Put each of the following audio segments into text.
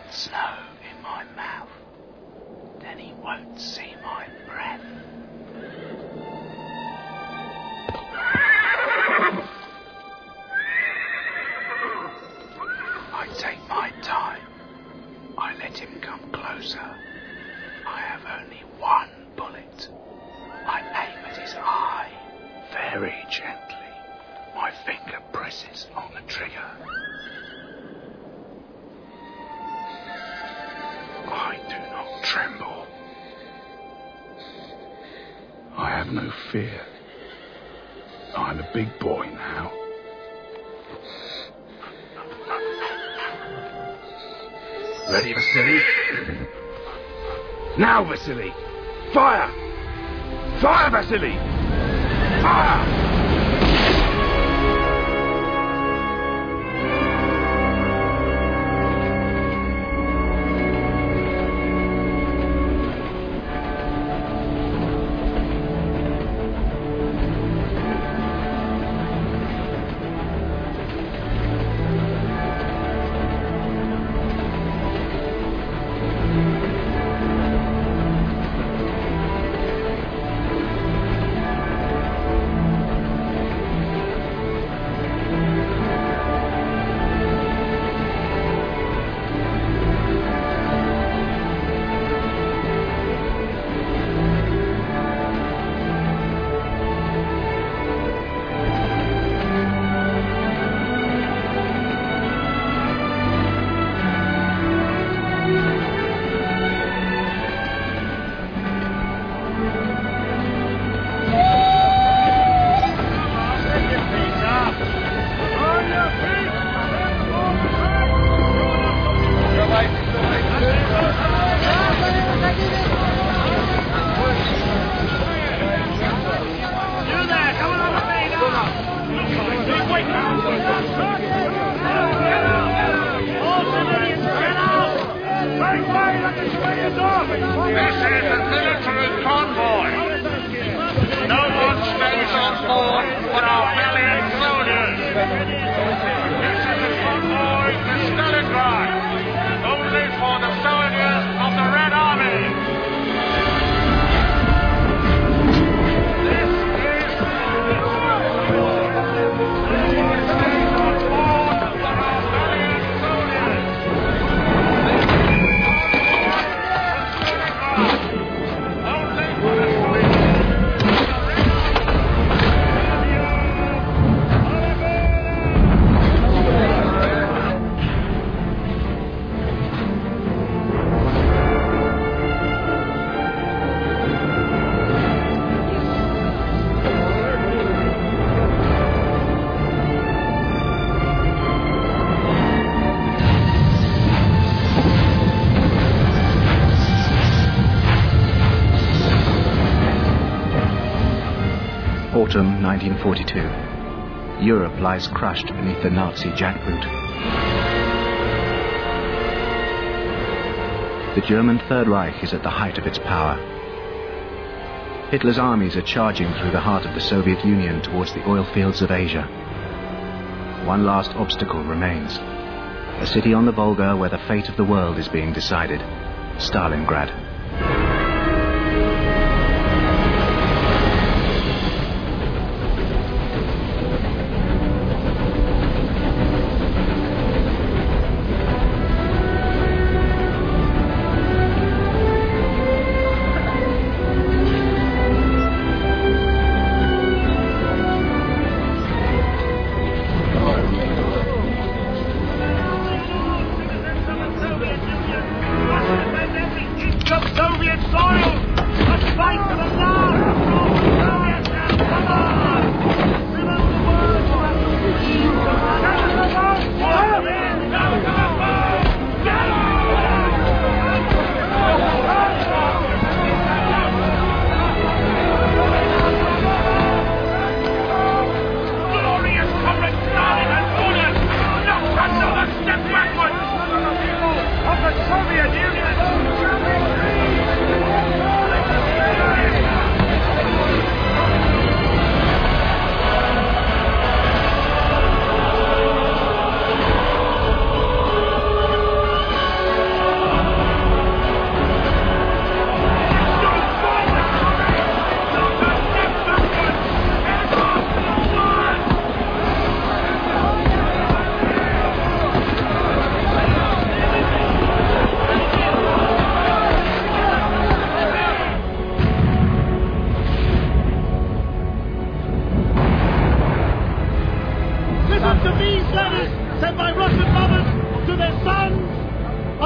snow in my mouth, then he won't see my breath. I take my time. I let him come closer. I have only one bullet. I aim at his eye, very gently. My finger presses on the trigger. I do not tremble. I have no fear. I'm a big boy now. Ready, Vasily? Now, Vasily! Fire! Fire, Vasily! Fire! Autumn 1942. Europe lies crushed beneath the Nazi jackboot. The German Third Reich is at the height of its power. Hitler's armies are charging through the heart of the Soviet Union towards the oil fields of Asia. One last obstacle remains. A city on the Volga where the fate of the world is being decided. Stalingrad. Come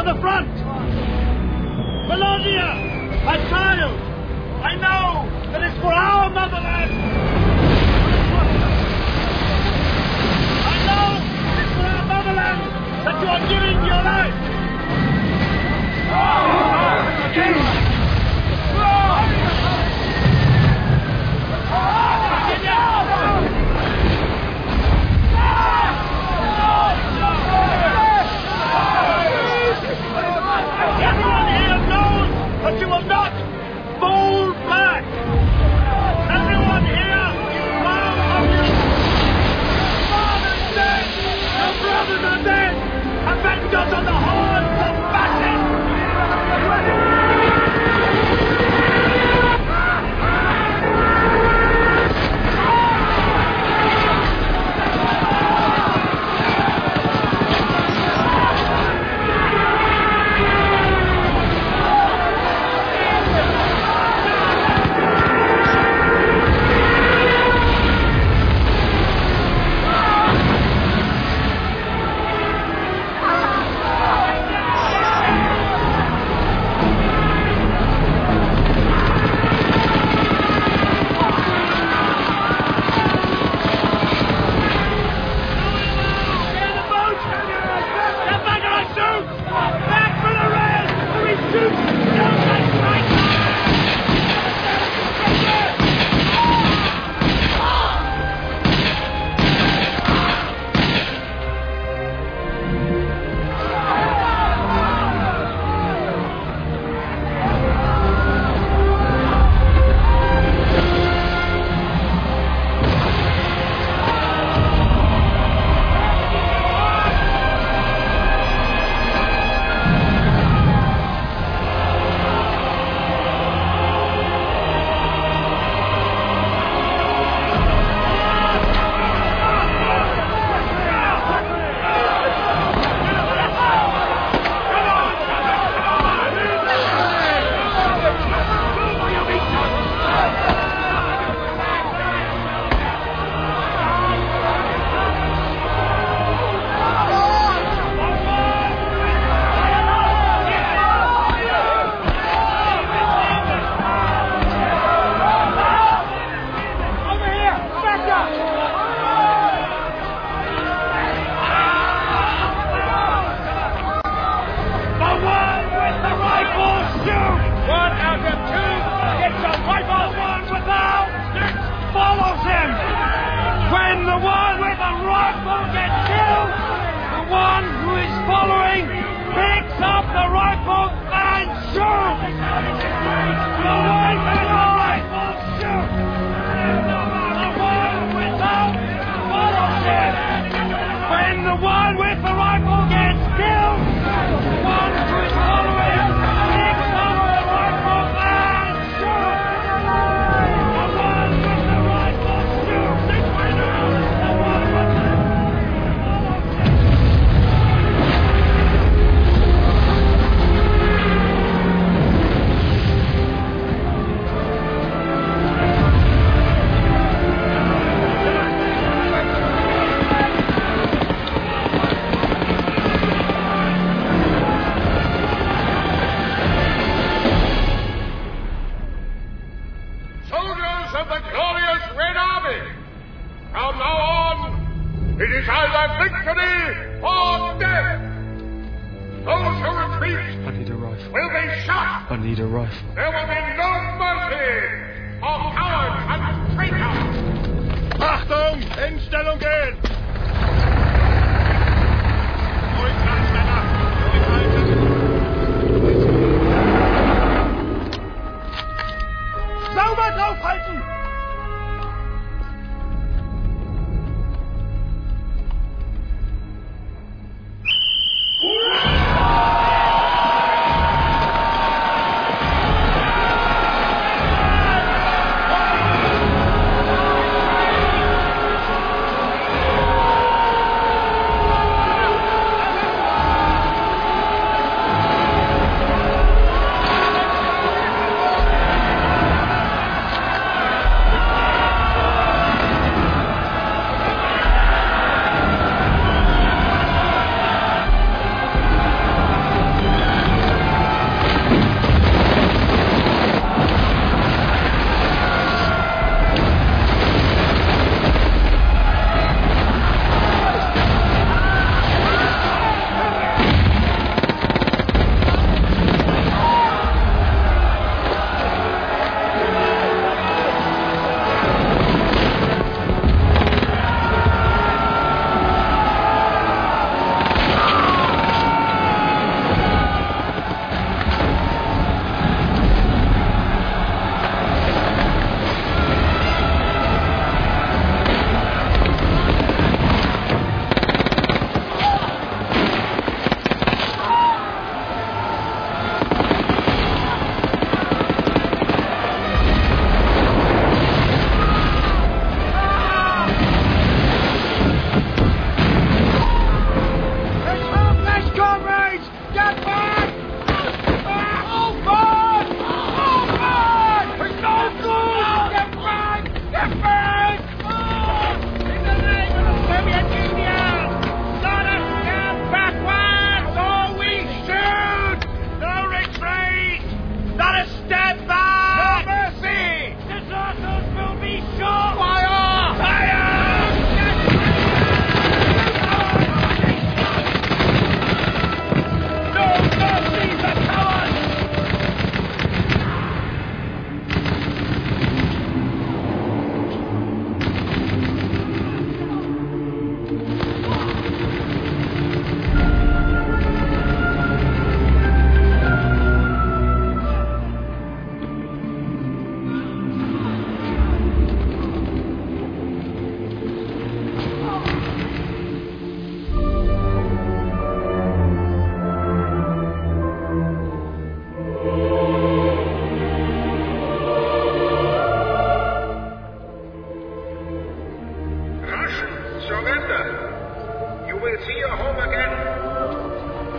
the front! Bologna! My child! I know that it's for our motherland! I know it's for our motherland that you are giving your life! Everyone here knows that you will not fold back. Everyone here is proud of you. Your father's dead. Your brothers are dead. Avengers on the horns of battle.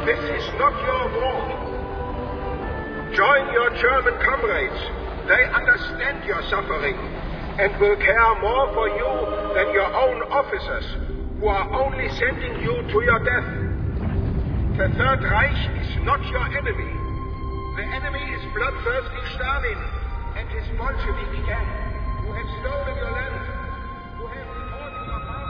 This is not your war. Join your German comrades. They understand your suffering and will care more for you than your own officers, who are only sending you to your death. The Third Reich is not your enemy. The enemy is bloodthirsty Stalin and his Bolshevik gang, who have stolen your land, who have deported your father.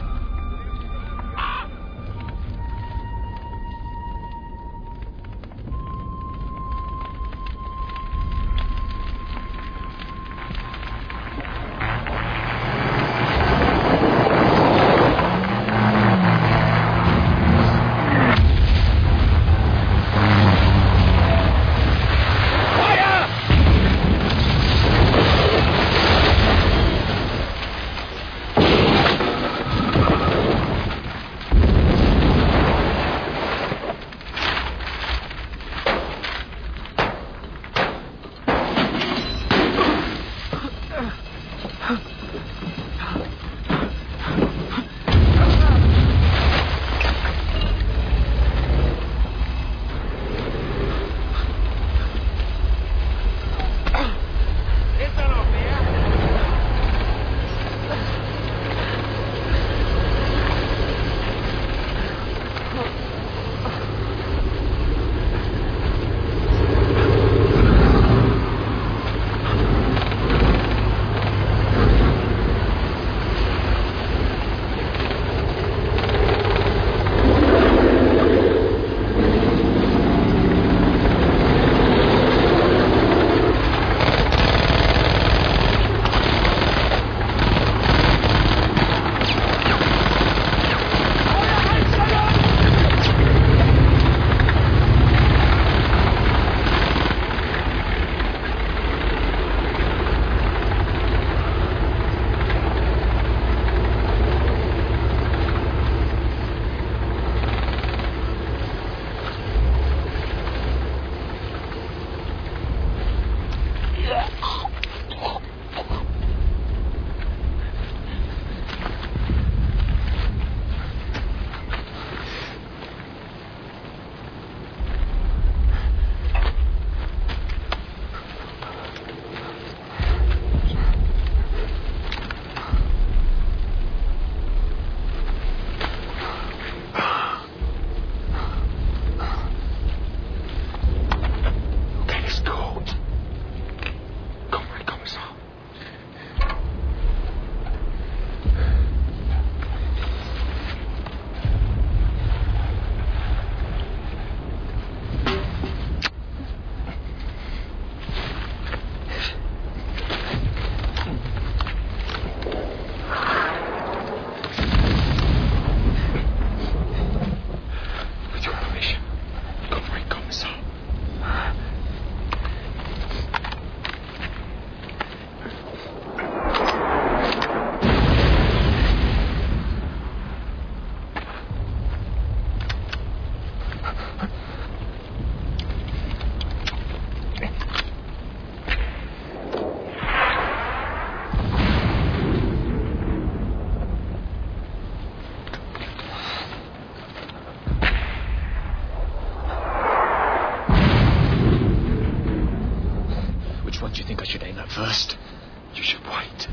What do you think I should aim at first? You should wait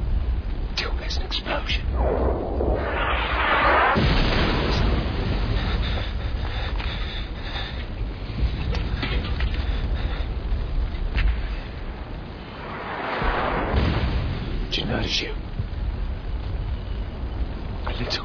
till there's an explosion. Do you notice you? A little.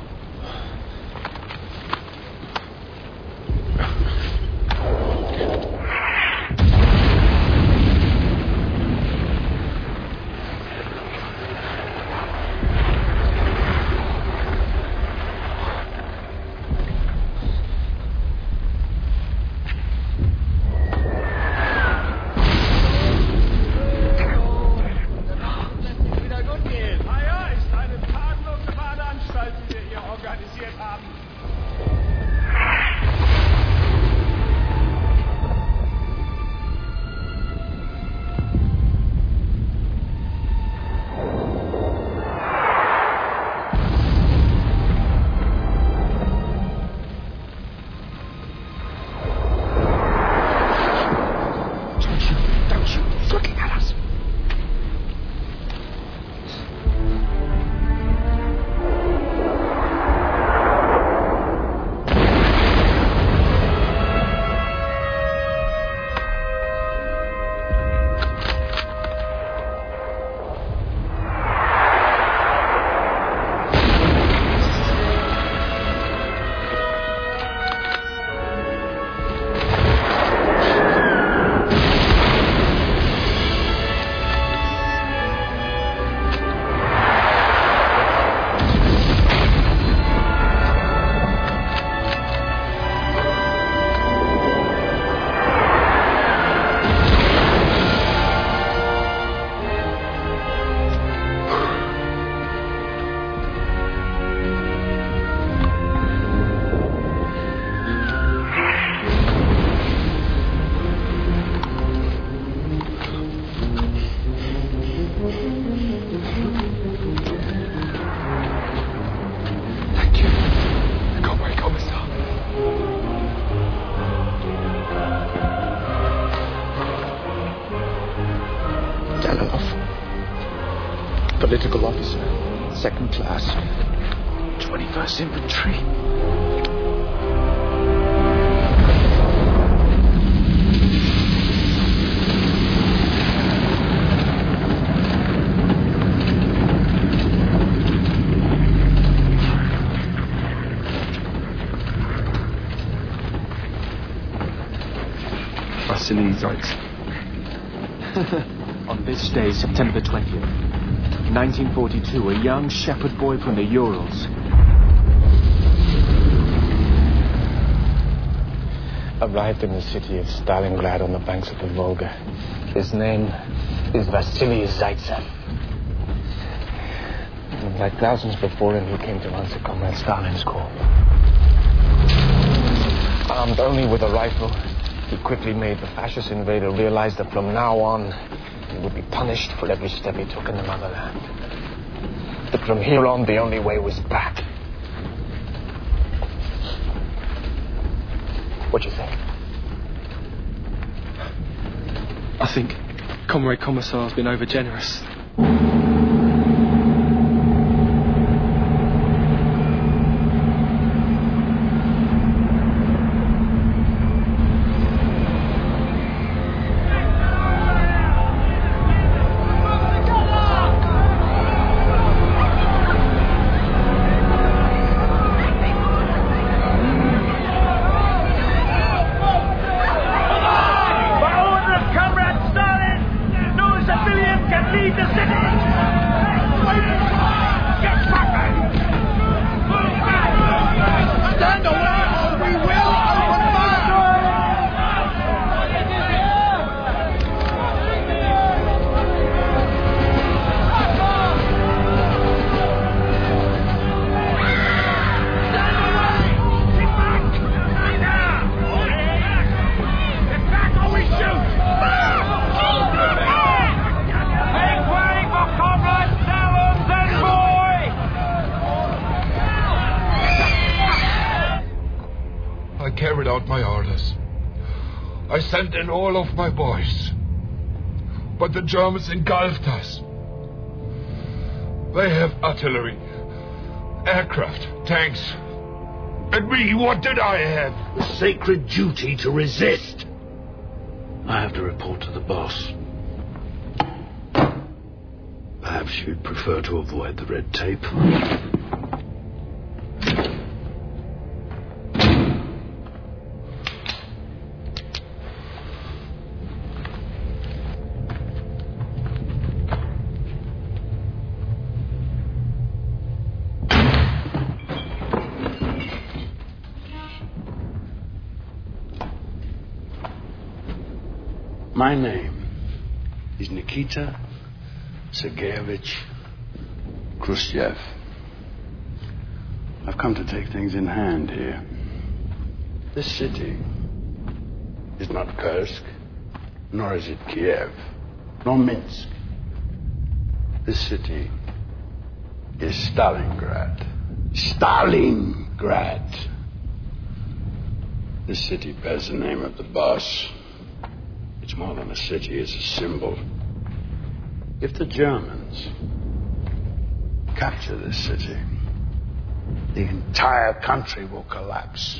Political officer. 2nd class. 21st Infantry. Vasily Zaitsev. On this day, September 20th, 1942, a young shepherd boy from the Urals arrived in the city of Stalingrad on the banks of the Volga. His name is Vasily Zaitsev. And like thousands before him, he came to answer Comrade Stalin's call. Armed only with a rifle, he quickly made the fascist invader realize that from now on, he would be punished for every step he took in the motherland. That from here on, the only way was back. What do you think? I think Comrade Commissar's been overgenerous. I sent in all of my boys. But the Germans engulfed us. They have artillery, aircraft, tanks. And me, what did I have? The sacred duty to resist. I have to report to the boss. Perhaps you'd prefer to avoid the red tape. My name is Nikita Sergeyevich Khrushchev. I've come to take things in hand here. This city is not Kursk, nor is it Kiev, nor Minsk. This city is Stalingrad. Stalingrad. This city bears the name of the boss. It's more than a city, it's a symbol. If the Germans capture this city, the entire country will collapse.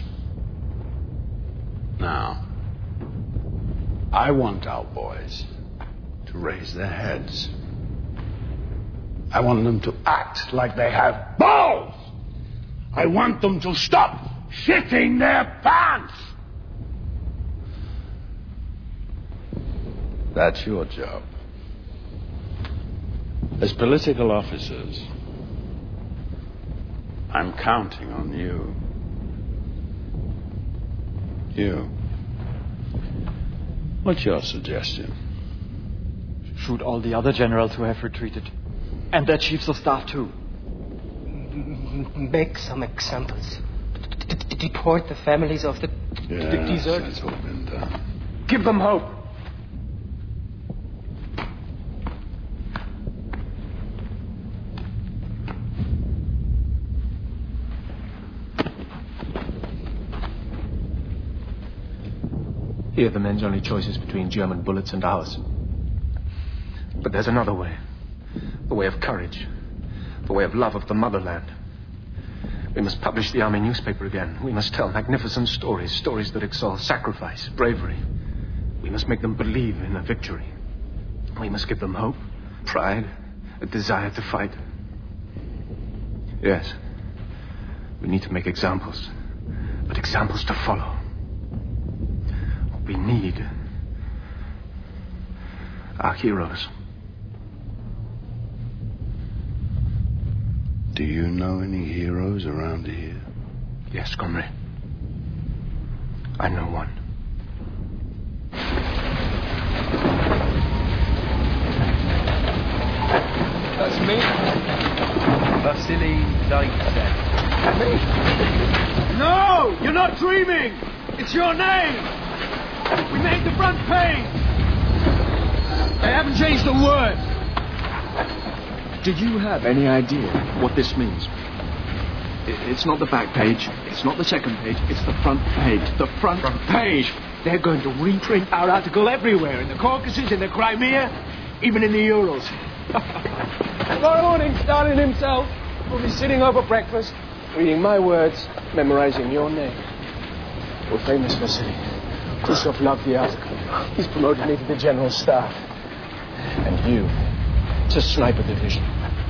Now, I want our boys to raise their heads. I want them to act like they have balls. I want them to stop shitting their pants. That's your job. As political officers, I'm counting on you. You. What's your suggestion? Shoot all the other generals who have retreated. And their chiefs of staff, too. Make some examples. Deport the families of the deserters. That's all been done. Give them hope. Here the men's only choice is between German bullets and ours. But there's another way. The way of courage. The way of love of the motherland. We must publish the army newspaper again. We must tell magnificent stories. Stories that exalt sacrifice, bravery. We must make them believe in a victory. We must give them hope, pride, a desire to fight. Yes. We need to make examples. But examples to follow. What we need are heroes. Do you know any heroes around here? Yes, comrade. I know one. That's me. Vasily Zaitsev. No! You're not dreaming! It's your name! We made the front page! They haven't changed a word! Do you have any idea what this means? It's not the back page. It's not the second page. It's the front page. The front page! They're going to reprint our article everywhere. In the Caucasus, in the Crimea, even in the Urals. Tomorrow morning, Stalin himself will be sitting over breakfast, reading my words, memorizing your name. We're famous, Vasily. Khrushchev loved the article. He's promoted me to the general staff. And you to sniper division.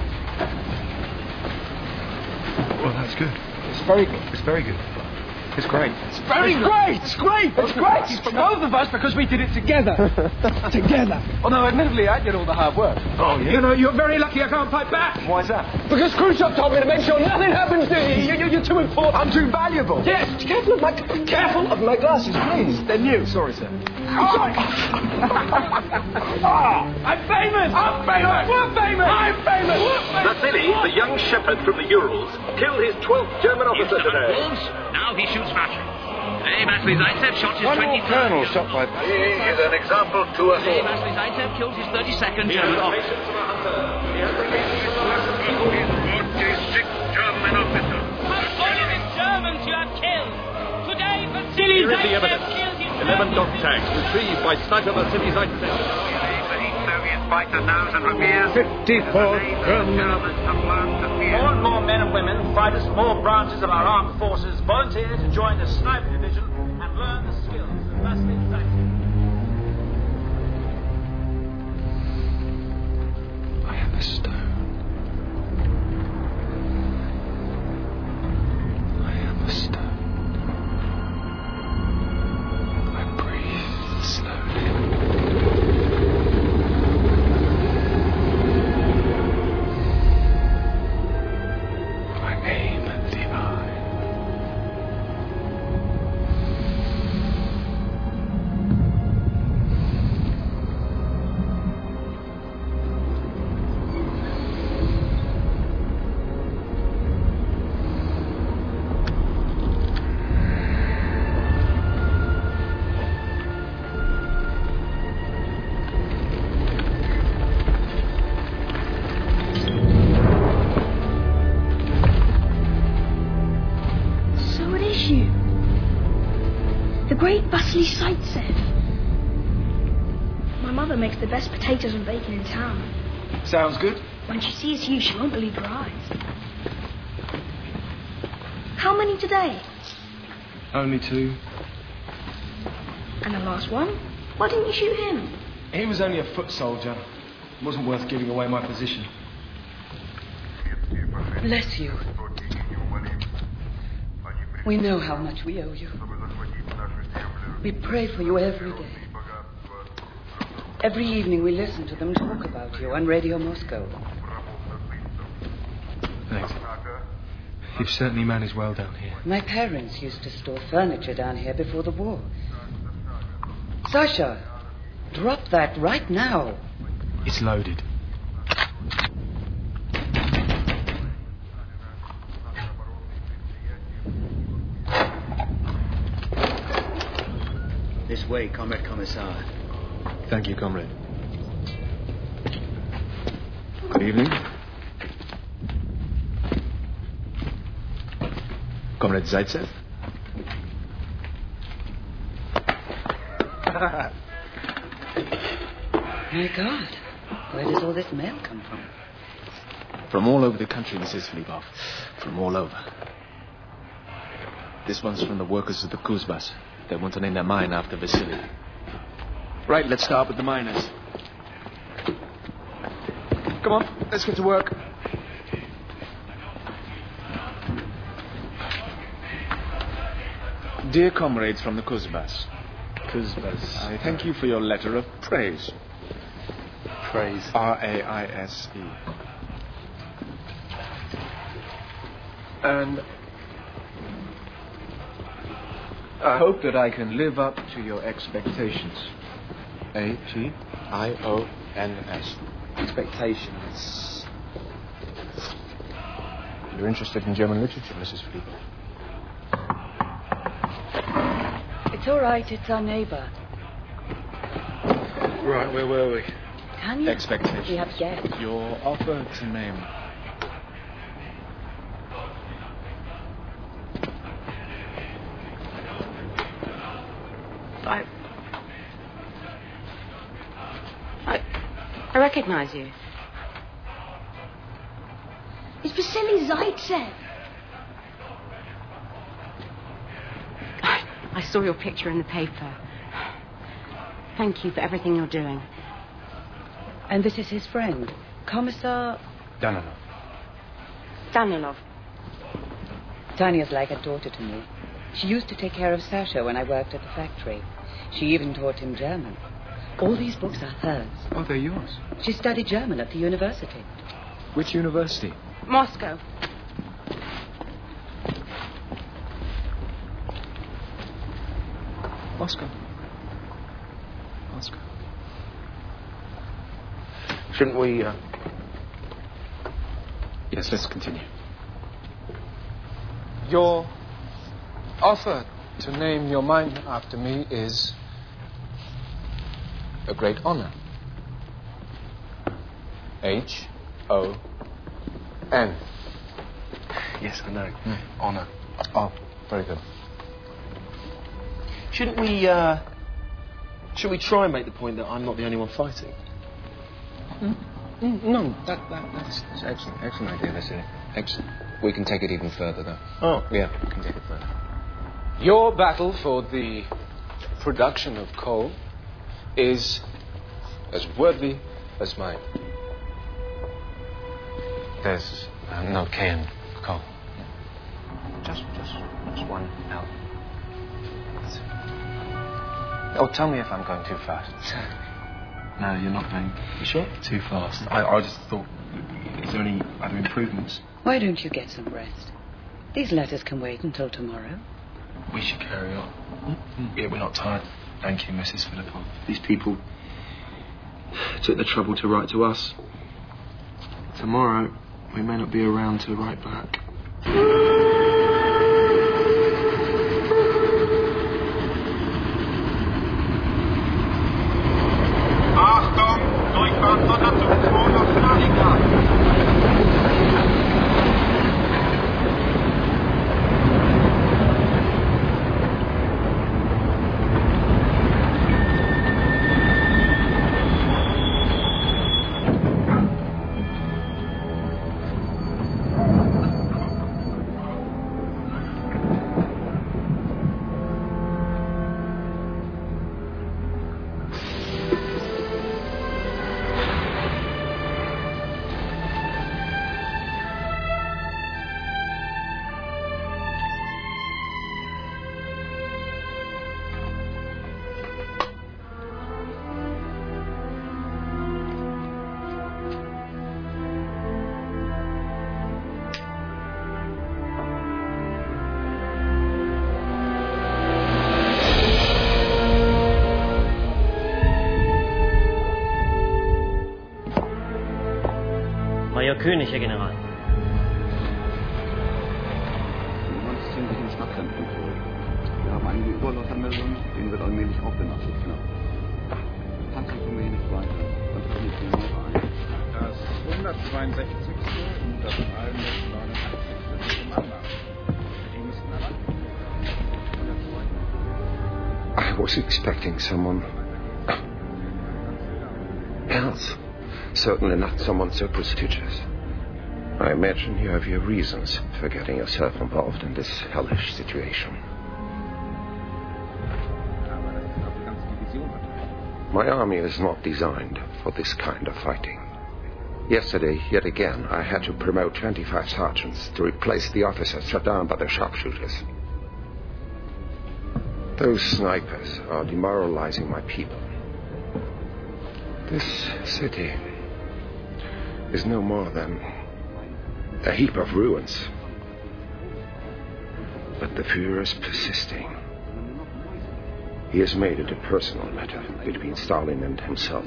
Well, that's good. It's very good. It's very good. It's great. It's very great! It's great! It's great! It's for both of us because we did it together. Together. Although, admittedly, I did all the hard work. Oh, yeah? You know, you're very lucky I can't fight back. Why is that? Because Khrushchev told me to make sure nothing happens to you. You're too important. I'm too valuable. Yes, careful of my glasses, please. They're new. Sorry, sir. I'm famous! I'm famous! We're famous! I'm famous! Vasily, the young shepherd from the Urals, killed his 12th German officer today. Now he shoots Vasily. Today, Vasily Zaitsev shot his 23rd. colonel shot by... He is an example to us Today, all. Vasily Zaitsev killed his 32nd German officer. He has the patience of a hunter. His 46th German officer. Only the Germans you have killed. Today, Vasily Here is the Zaitsev evidence. killed his 11 dog tags retrieved by sniper Vasily Zaitsev. Soviet fighter knows and reveres 54 German officers. More and more men and women, fighters from all branches of our armed forces, volunteer to join the sniper division and learn the skills of Vasily Zaitsev. I am a stone. I am a stone. I breathe slowly. I aim at the eye. So it is you. The great Vasily Zaitsev. My mother makes the best potatoes and bacon in town. Sounds good. When she sees you, she won't believe her eyes. How many today? Only 2. And the last one? Why didn't you shoot him? He was only a foot soldier. It wasn't worth giving away my position. Bless you. We know how much we owe you. We pray for you every day. Every evening we listen to them talk about you on Radio Moscow. Thanks. You've certainly managed well down here. My parents used to store furniture down here before the war. Sasha, drop that right now. It's loaded. This way, Comrade Commissar. Thank you, comrade. Good evening. Comrade Zaitsev? My God, Where does all this mail come from? From all over the country, Mrs. Filipov. From all over. This one's from the workers of the Kuzbas. They want to name their mine after Vasily. Right, let's start with the miners. Come on, let's get to work. Dear comrades from the Kuzbas. Kuzbas. I thank you for your letter of praise. Praise. R-A-I-S-E. And I hope that I can live up to your expectations. A-G-I-O-N-S. Expectations. You're interested in German literature, Mrs. Friedel? It's all right, it's our neighbour. Right, where were we? Tanya? Expectations. We have guests. Your offer to name. I recognize you. It's Vasily Zaitsev. I saw your picture in the paper. Thank you for everything you're doing. And this is his friend, Commissar... Danilov. Danilov. Tanya's like a daughter to me. She used to take care of Sasha when I worked at the factory. She even taught him German. All these books are hers. Oh, they're yours. She studied German at the university. Which university? Moscow. Moscow. Moscow. Shouldn't we, Yes, let's continue. Your offer to name your mine after me is a great honor. H-O-N. Yes, I know. Honor. Oh, very good. Shouldn't we try and make the point that I'm not the only one fighting? No, that's excellent. Excellent idea, Vasily. Excellent. We can take it even further, though. Oh. Yeah, we can take it further. Your battle for the production of coal is as worthy as mine. There's no K in coal. Just one L. That's it. Oh, tell me if I'm going too fast. No, you're not going. You sure? Too fast. I just thought, is there any other improvements? Why don't you get some rest? These letters can wait until tomorrow. We should carry on. Yeah, we're not tired. Thank you, Mrs. Filipov. These people took the trouble to write to us. Tomorrow, we may not be around to write back. Achtung! Durchfahrt Sonderzug nach Stalingrad! Major König, Herr General. Die Jungs ziehen sich in Stadtzentrum zurück. Wir haben einige Überläufermeldungen, denen wird allmählich auch der Nachschub knapp. Panzer kommen wir hier nicht weiter. Dann fällt nicht mehr ein. Das 162. und das 189. zum Anlauf. Die müssen heran. I was expecting someone else. Certainly not someone so prestigious. I imagine you have your reasons for getting yourself involved in this hellish situation. My army is not designed for this kind of fighting. Yesterday, yet again, I had to promote 25 sergeants to replace the officers shot down by the sharpshooters. Those snipers are demoralizing my people. This city is no more than a heap of ruins. But the Führer is persisting. He has made it a personal matter between Stalin and himself.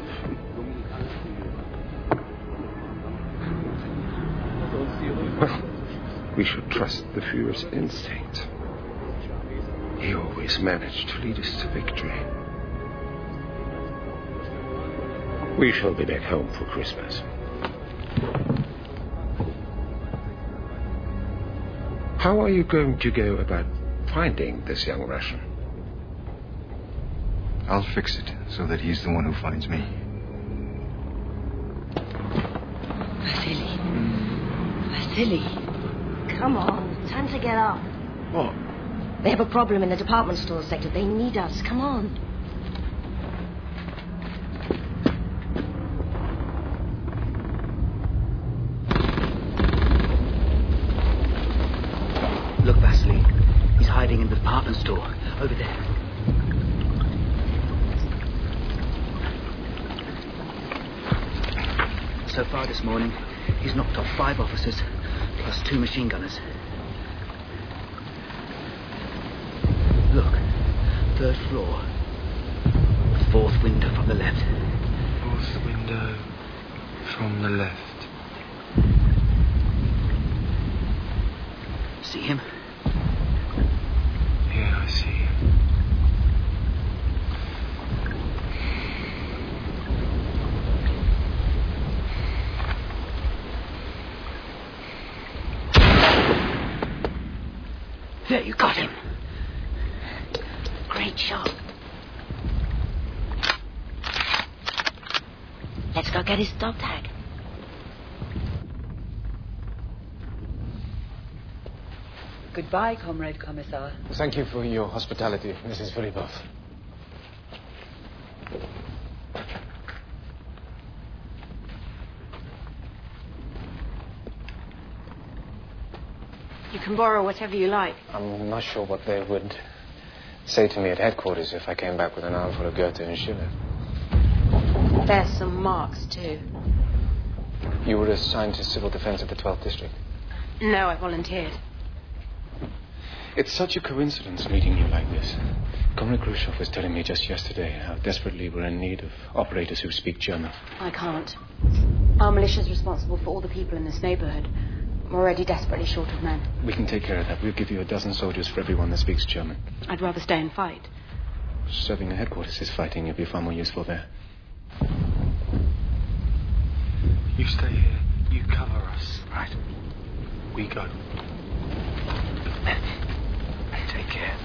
Well, we should trust the Führer's instinct. He always managed to lead us to victory. We shall be back home for Christmas. How are you going to go about finding this young Russian? I'll fix it so that he's the one who finds me. Vasily. Come on, time to get up. What? They have a problem in the department store sector. They need us. Come on. Look, Vasily. He's hiding in the department store. Over there. So far this morning, he's knocked off 5 officers, plus 2 machine gunners. Look, 3rd floor. 4th window from the left. 4th window from the left. See him? Yeah, I see him. There, you got him. Great shot. Let's go get his dog tag. Goodbye, Comrade Commissar. Thank you for your hospitality, Mrs. Filipov. You can borrow whatever you like. I'm not sure what they would say to me at headquarters if I came back with an armful of Goethe and Schiller. There's some marks, too. You were assigned to civil defense of the 12th district? No, I volunteered. It's such a coincidence meeting you like this. Comrade Khrushchev was telling me just yesterday how desperately we're in need of operators who speak German. I can't. Our militia's responsible for all the people in this neighborhood. We're already desperately short of men. We can take care of that. We'll give you 12 soldiers for everyone that speaks German. I'd rather stay and fight. Serving at headquarters is fighting. You'll be far more useful there. You stay here. You cover us. Right. We go. Take care.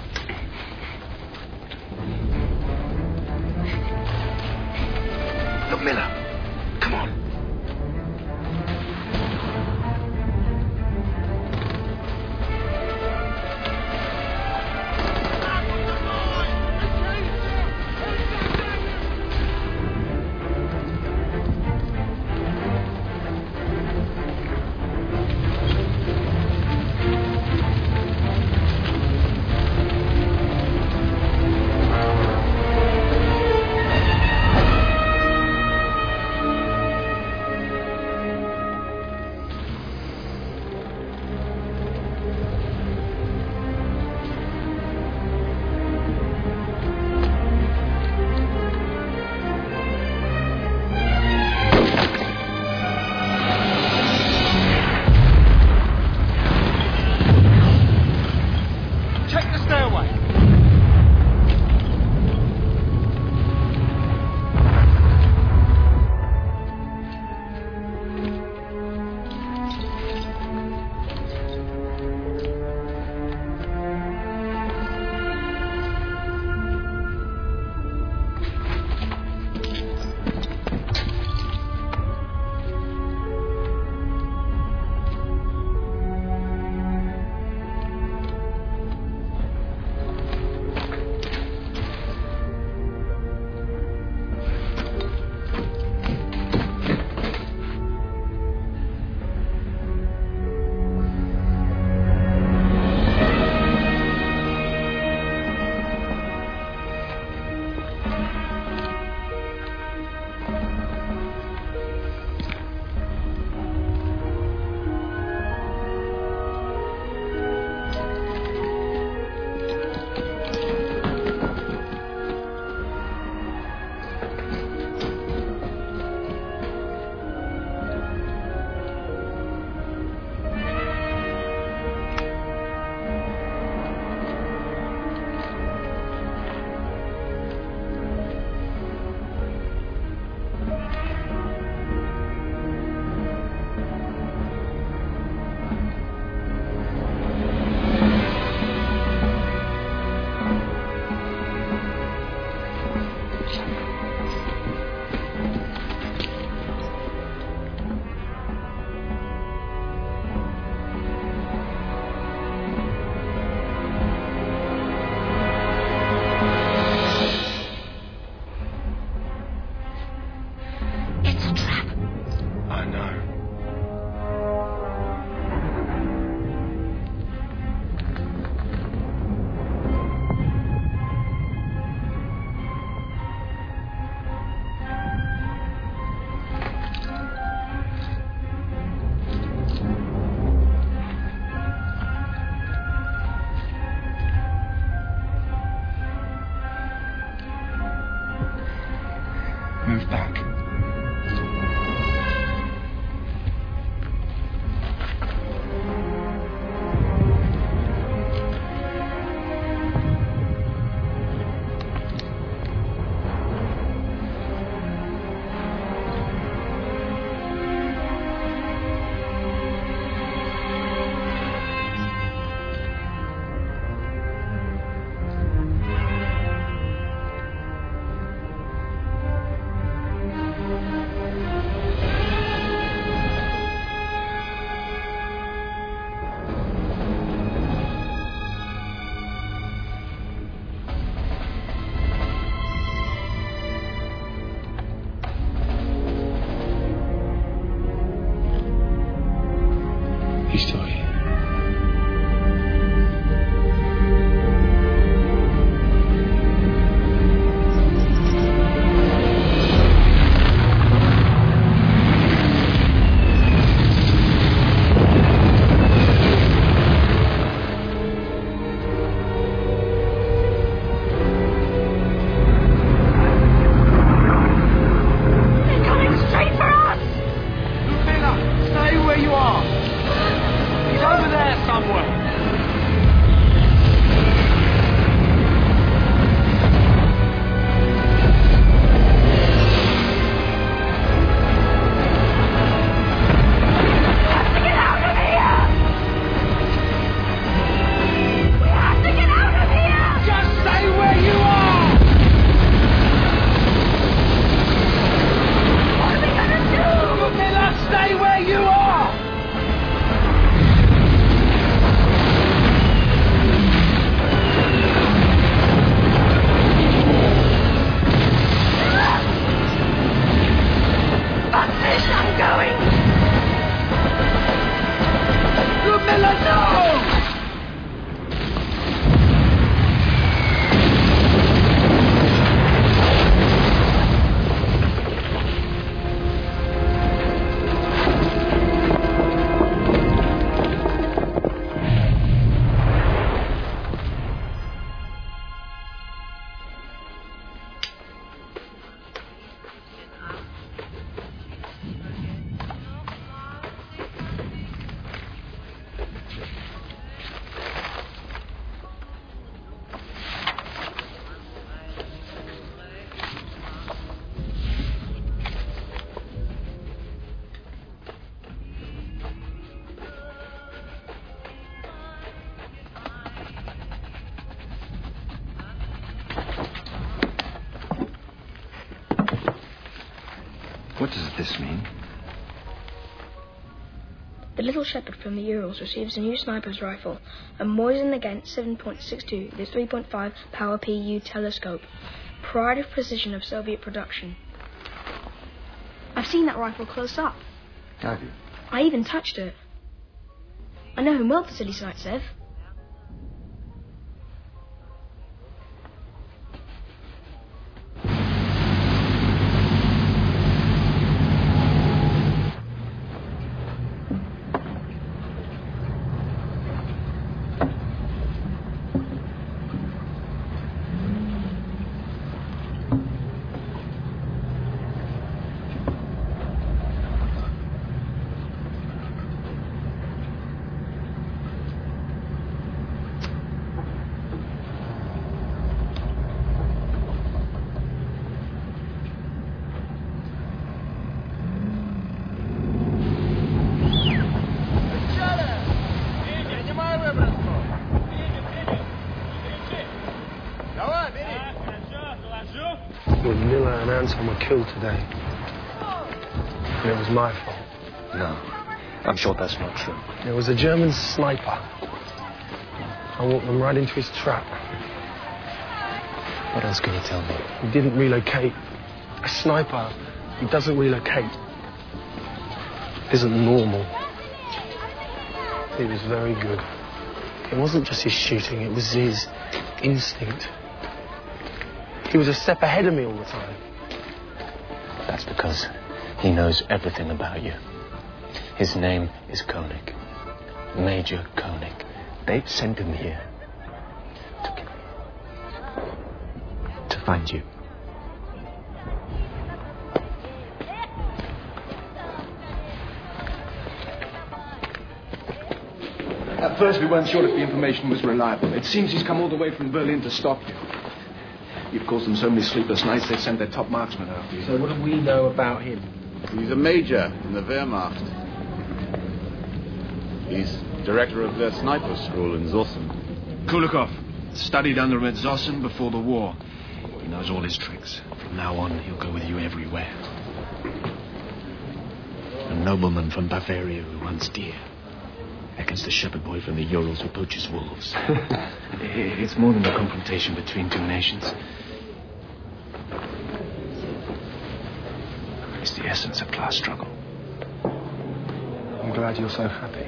Look, Miller. Come on. move back. He's still here. They're coming straight for us! Ludmilla, stay where you are. He's over there somewhere. Stay where you are! Unleash, I'm going! Ludmilla, no! What does this mean? The Little Shepherd from the Urals receives a new sniper's rifle, a Mosin Nagant 7.62 with 3.5 power PU telescope. Pride of precision of Soviet production. I've seen that rifle close up. Have you? I even touched it. I know him well, Vasily Zaitsev. Miller and Anton were killed today. And it was my fault. No, I'm sure that's not true. It was a German sniper. I walked them right into his trap. What else can you tell me? He didn't relocate. A sniper who doesn't relocate isn't normal. He was very good. It wasn't just his shooting, it was his instinct. He was a step ahead of me all the time. That's because he knows everything about you. His name is Koenig. Major Koenig. They've sent him here to kill you. To find you. first we weren't sure if the information was reliable. It seems he's come all the way from Berlin to stop you. You've caused them so many sleepless nights, they've sent their top marksman after you. So what do we know about him? He's a major in the Wehrmacht. He's director of their sniper school in Zossen. Kulikov studied under him at Zossen before the war. He knows all his tricks. From now on, he'll go with you everywhere. A nobleman from Bavaria who hunts deer. Against a shepherd boy from the Urals who poaches wolves. It's more than a confrontation between two nations. It's the essence of class struggle. I'm glad you're so happy.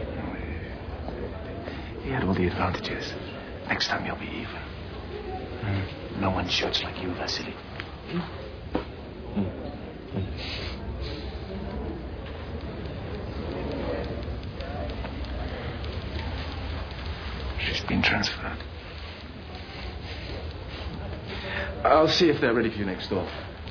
He had all the advantages. Next time you'll be even. No one shoots like you, Vasily. She's been transferred. I'll see if they're ready for you next door.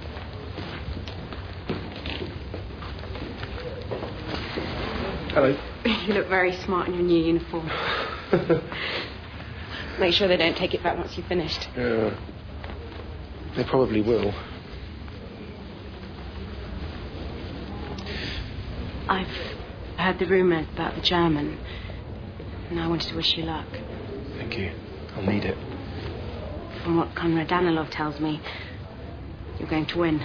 Hello. You look very smart in your new uniform. Make sure they don't take it back once you've finished. Yeah. They probably will. I've heard the rumour about the German, and I wanted to wish you luck. Thank you. I'll need it. From what Konrad Danilov tells me, you're going to win.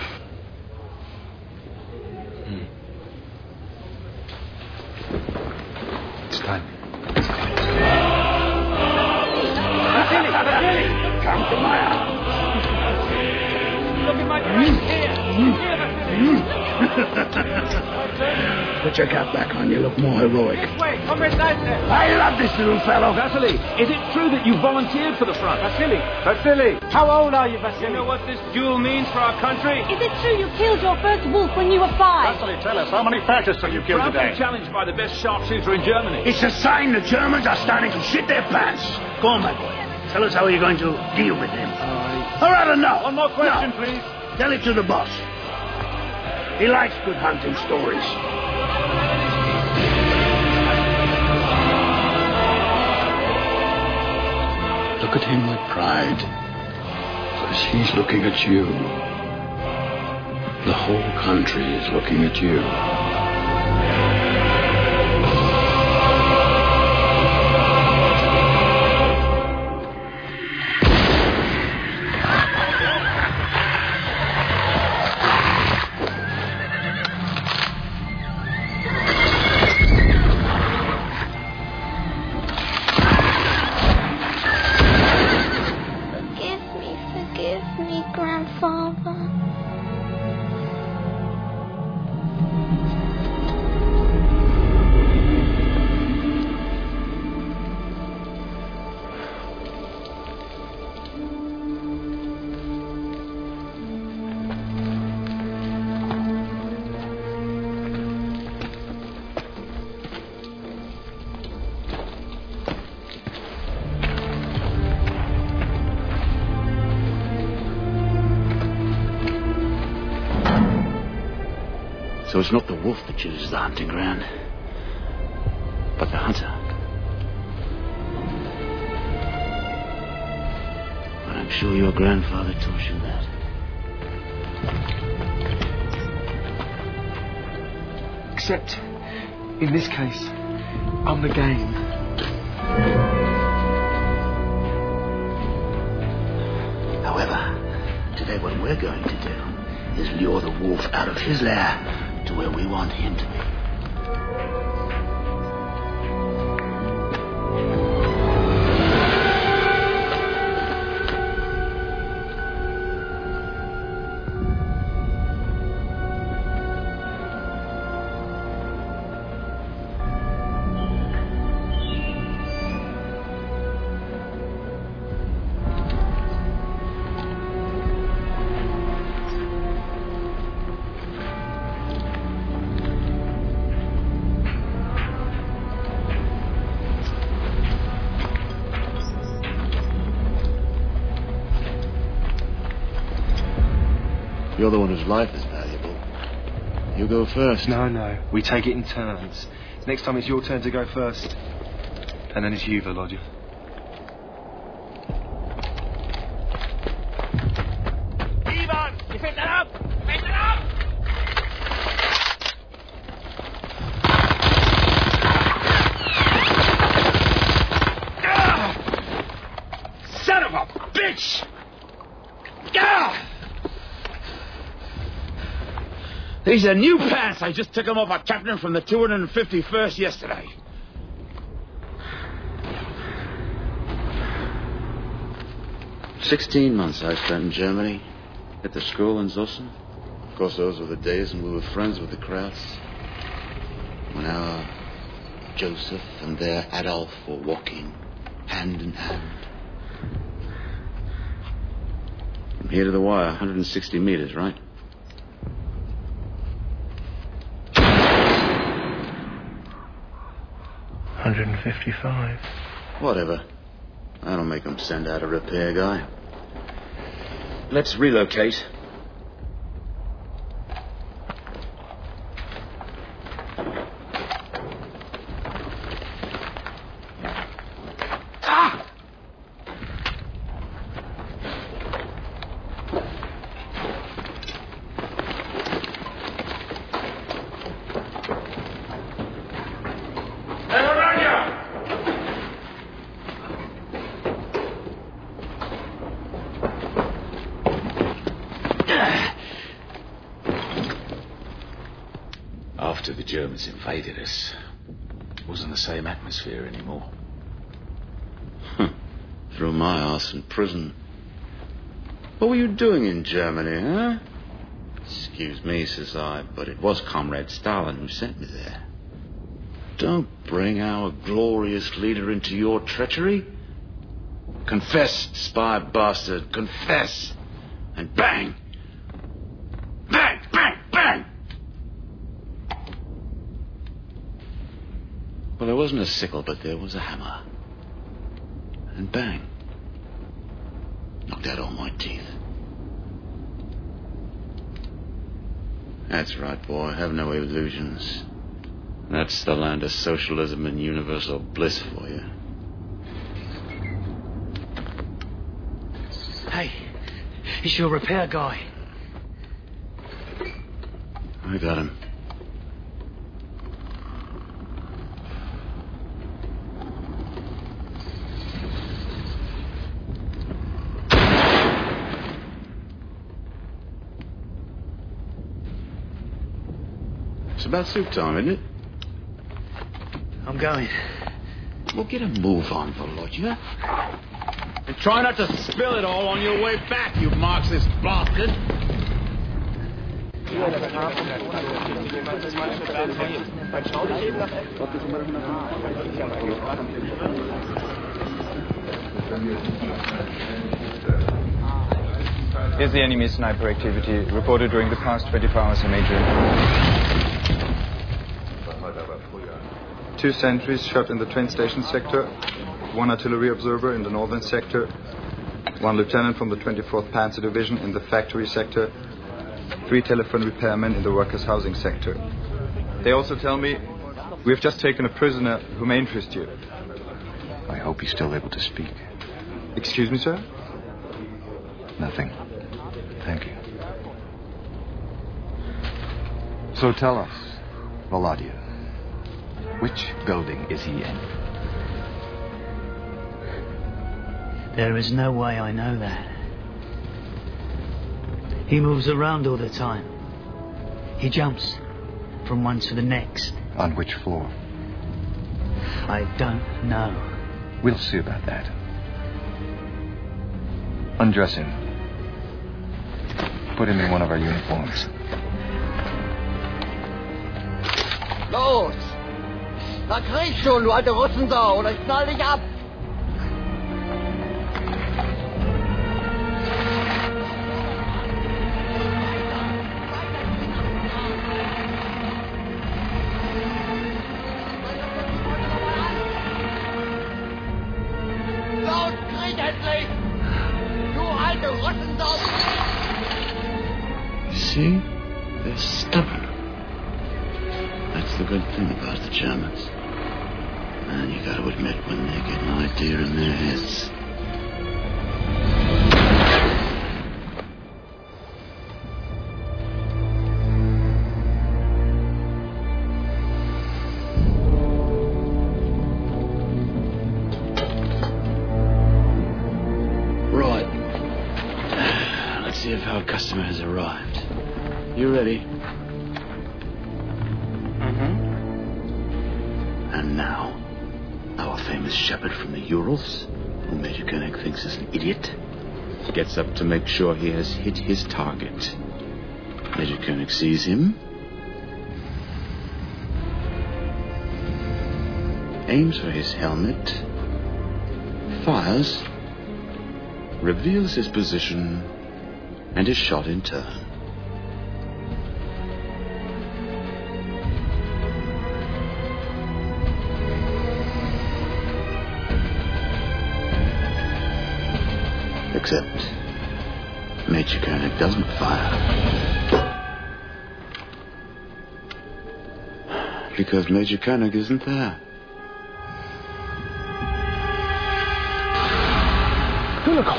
It's time. Come to my house. Look at my friend here. Put your cap back on. You look more heroic. Wait, Comrade Leitner. I love this little fellow. Vasily, is it true that you volunteered for the front? Vasily, how old are you, Vasily? You know what this duel means for our country? Is it true you killed your first wolf when you were 5? Vasily, tell us, how many fascists have you killed today? Challenged by the best sharpshooter in Germany. It's a sign the Germans are starting to shit their pants. Go on, my boy. Tell us how you're going to deal with him. Or rather, no. One more question, please. Tell it to the boss. He likes good hunting stories. Look at him with pride. Because he's looking at you. The whole country is looking at you. Forgive me, Grandfather. So it's not the wolf that chooses the hunting ground, but the hunter. But I'm sure your grandfather taught you that. Except, in this case, I'm the game. However, today what we're going to do is lure the wolf out of his lair to where we want him to be. You're the one whose life is valuable. You go first. No. We take it in turns. Next time it's your turn to go first. En dan is hier, Volodya. Ivan, you pick that up! Pick it up! Son of a bitch! These are new pants. I just took them off a captain from the 251st yesterday. $16 I spent in Germany, at the school in Zossen. Of course, those were the days when we were friends with the Krauts. When our Joseph and their Adolf were walking hand in hand. From here to the wire, 160 meters, right? $155. Whatever. That'll make them send out a repair guy. Let's relocate. After the Germans invaded us, it wasn't the same atmosphere anymore. Threw my ass in prison. What were you doing in Germany, huh? Excuse me, says I, but it was Comrade Stalin who sent me there. Don't bring our glorious leader into your treachery. Confess, spy bastard, confess. And bang! Bang, bang, bang! Well, there wasn't a sickle, but there was a hammer. And bang. Knocked out all my teeth. That's right, boy. Have no illusions. That's the land of socialism and universal bliss for you. Hey, it's your repair guy. I got him. It's about soup time, isn't it? I'm going. Well, get a move on, Volodya. And try not to spill it all on your way back, you Marxist bastard. Here's the enemy sniper activity reported during the past 24 hours in Major. 2 sentries shot in the train station sector, 1 artillery observer in the northern sector, 1 lieutenant from the 24th Panzer Division in the factory sector, 3 telephone repairmen in the workers' housing sector. They also tell me we have just taken a prisoner who may interest you. I hope he's still able to speak. Excuse me, sir? Nothing. Thank you. So tell us, Volodya, which building is he in? There is no way I know that. He moves around all the time. He jumps from one to the next. On which floor? I don't know. We'll see about that. Undress him. Put him in one of our uniforms. Los! Na krieg schon, du alte Russensau, oder ich knall dich ab! Los, krieg endlich! Du alte Russensau! See? They're stubborn. That's the good thing about the Germans. And you got to admit, when they get an idea in their heads. Right. Let's see if our customer has arrived. You ready? And now, our famous shepherd from the Urals, who Major Koenig thinks is an idiot, gets up to make sure he has hit his target. Major Koenig sees him, aims for his helmet, fires, reveals his position, and is shot in turn. Except Major Koenig doesn't fire. Because Major Koenig isn't there. Kulikov!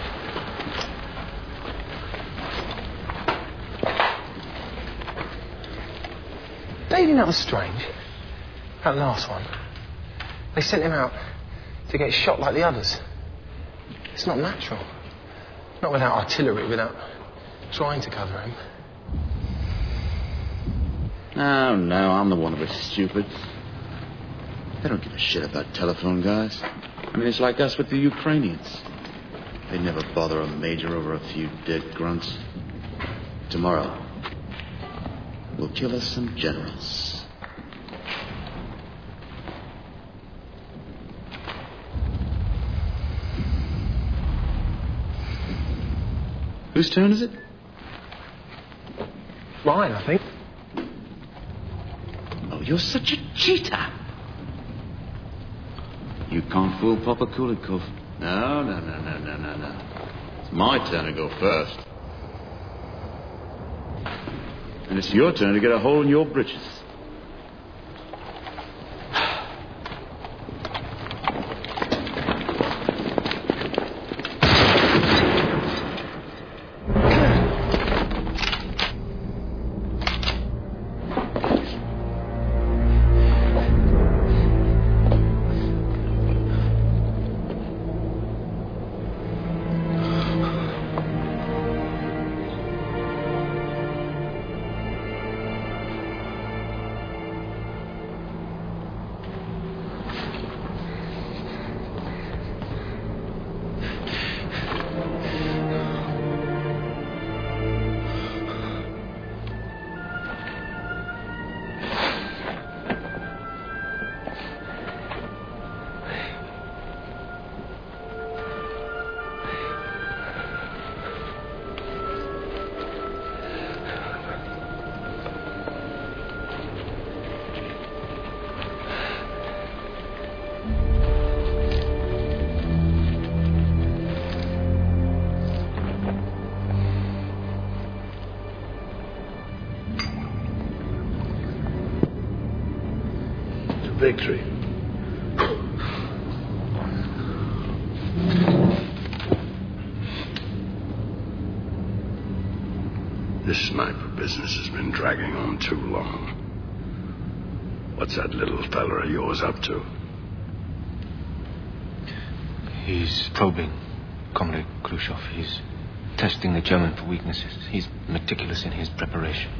Don't you think that was strange? That last one. They sent him out to get shot like the others. It's not natural. Not without artillery, without trying to cover him. Oh, no, I'm the one who is stupid. They don't give a shit about telephone guys. I mean, it's like us with the Ukrainians. They never bother a major over a few dead grunts. Tomorrow, we'll kill us some generals. Whose turn is it? Ryan, I think. Oh, you're such a cheater. You can't fool Papa Kulikov. No. It's my turn to go first. And it's your turn to get a hole in your britches. Victory. This sniper business has been dragging on too long. What's that little fella of yours up to? He's probing Comrade Khrushchev. He's testing the German for weaknesses. He's meticulous in his preparation.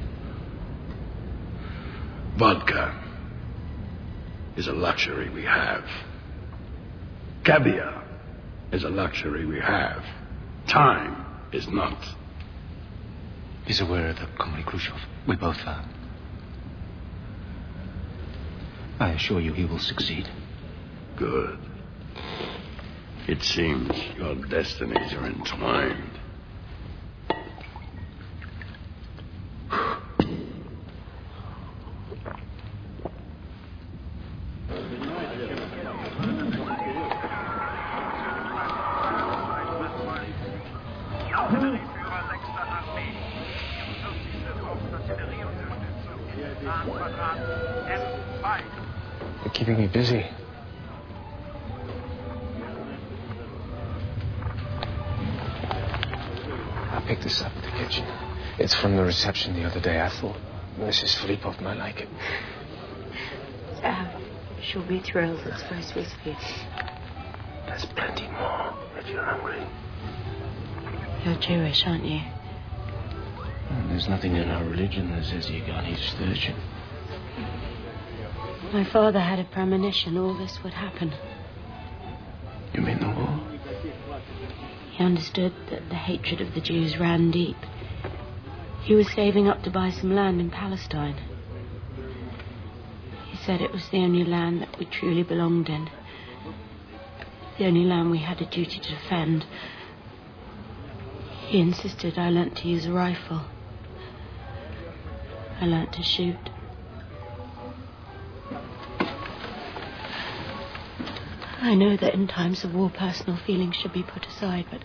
Vodka is a luxury we have. Caviar is a luxury we have. Time is not. He's aware of the Comrade Khrushchev. We both are. I assure you he will succeed. Good. It seems your destinies are entwined. You're keeping me busy. I picked this up at the kitchen. It's from the reception the other day. I thought Mrs. Filipov might like it. She'll be thrilled. It's very sweet of you. There's plenty more if you're hungry. You're Jewish, aren't you? There's nothing in our religion that says you can't eat sturgeon. My father had a premonition all this would happen. You mean the war? He understood that the hatred of the Jews ran deep. He was saving up to buy some land in Palestine. He said it was the only land that we truly belonged in. The only land we had a duty to defend. He insisted I learnt to use a rifle. I learnt to shoot. I know that in times of war, personal feelings should be put aside, but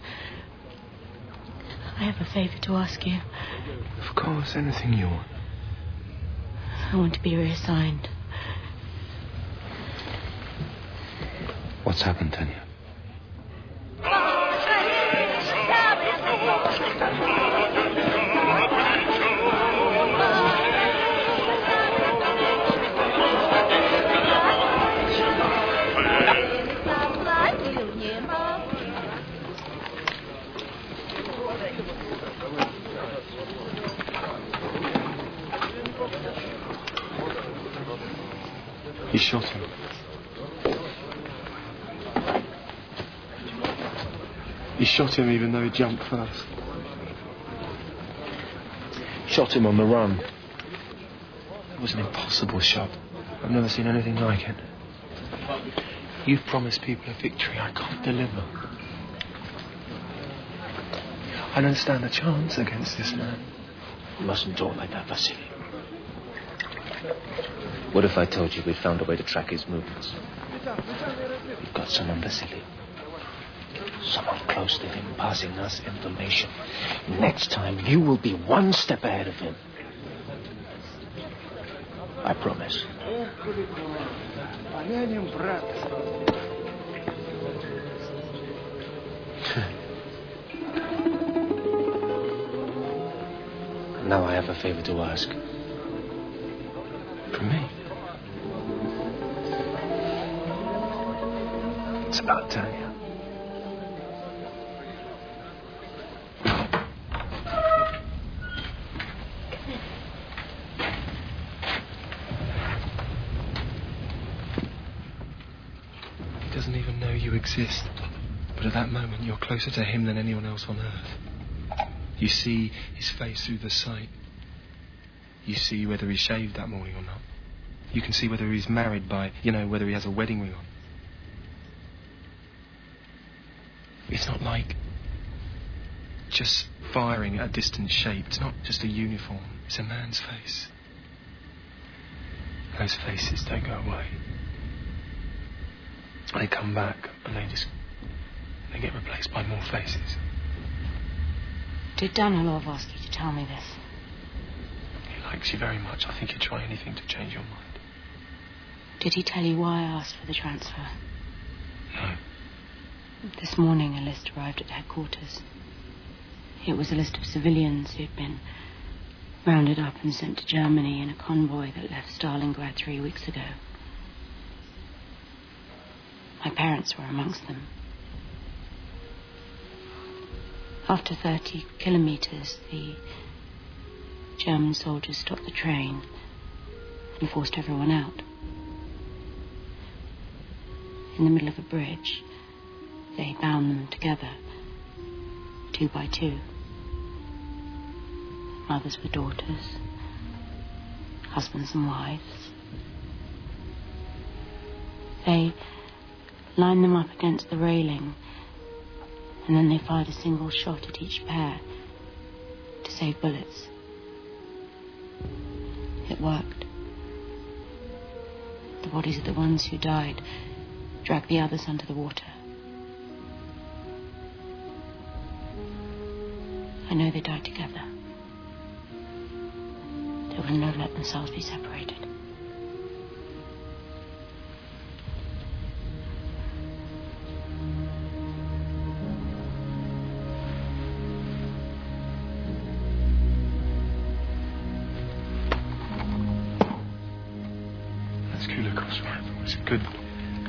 I have a favor to ask you. Of course, anything you want. I want to be reassigned. What's happened, Tanya? He shot him. He shot him even though he jumped first. Shot him on the run. It was an impossible shot. I've never seen anything like it. You've promised people a victory I can't deliver. I don't stand a chance against this man. You mustn't talk like that, Vasily. What if I told you we'd found a way to track his movements? We've got someone, Vasily. Someone close to him passing us information. Next time, you will be one step ahead of him. I promise. Now I have a favor to ask. From me. It's about Tanya. He doesn't even know you exist. But at that moment, you're closer to him than anyone else on earth. You see his face through the sight. You see whether he shaved that morning or not. You can see whether he's married by, whether he has a wedding ring on. It's not like just firing at a distant shape. It's not just a uniform. It's a man's face. Those faces don't go away. They come back and they get replaced by more faces. Did Danilov ask you to tell me this? He likes you very much. I think he'd try anything to change your mind. Did he tell you why I asked for the transfer? No. This morning a list arrived at headquarters. It was a list of civilians who'd been rounded up and sent to Germany in a convoy that left Stalingrad 3 weeks ago. My parents were amongst them. After 30 kilometers, the German soldiers stopped the train and forced everyone out. In the middle of a bridge, they bound them together, 2 by 2. Mothers with daughters, husbands and wives. They lined them up against the railing, and then they fired a single shot at each pair to save bullets. It worked. The bodies of the ones who died dragged the others under the water. I know they died together. They would not let themselves be separated. This rifle is a good rifle.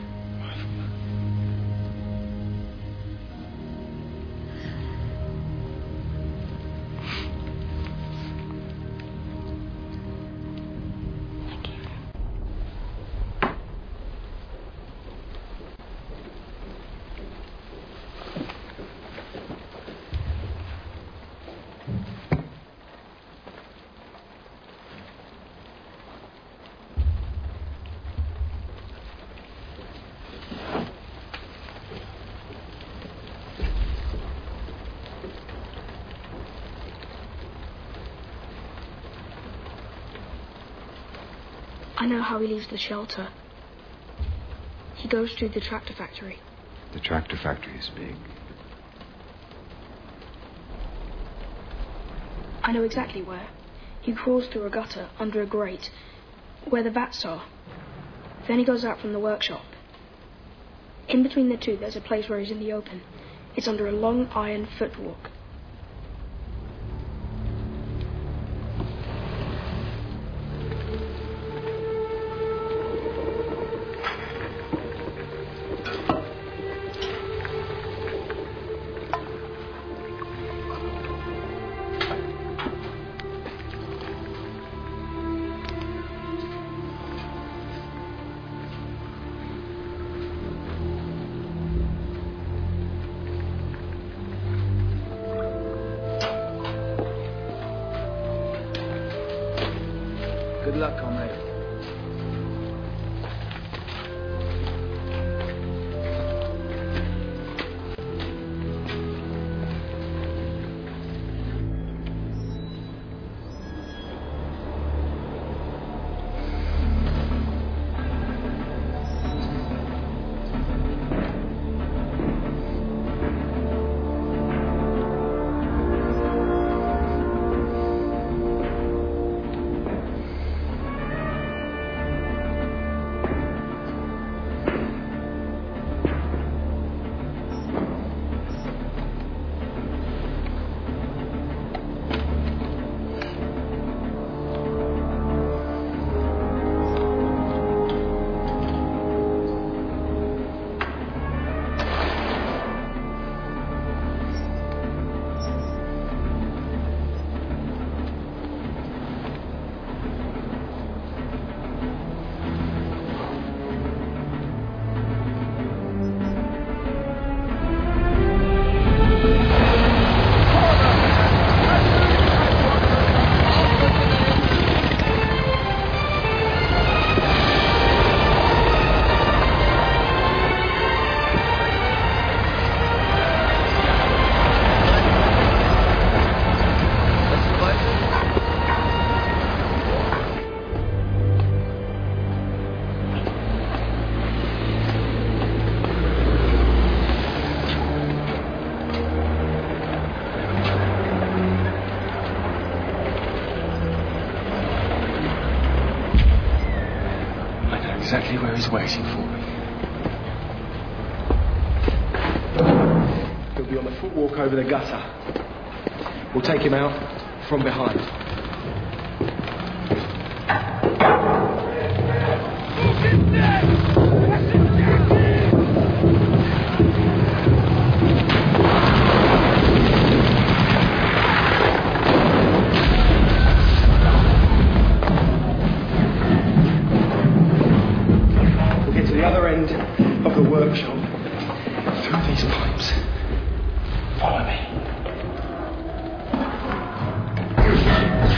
I know how he leaves the shelter. He goes to the tractor factory. The tractor factory is big. I know exactly where. He crawls through a gutter under a grate where the vats are. Then he goes out from the workshop. In between the two, there's a place where he's in the open. It's under a long iron footwalk. Good luck, comrade. Exactly where he's waiting for me. He'll be on the footwalk over the gutter. We'll take him out from behind. Of the workshop, through these pipes. Follow me.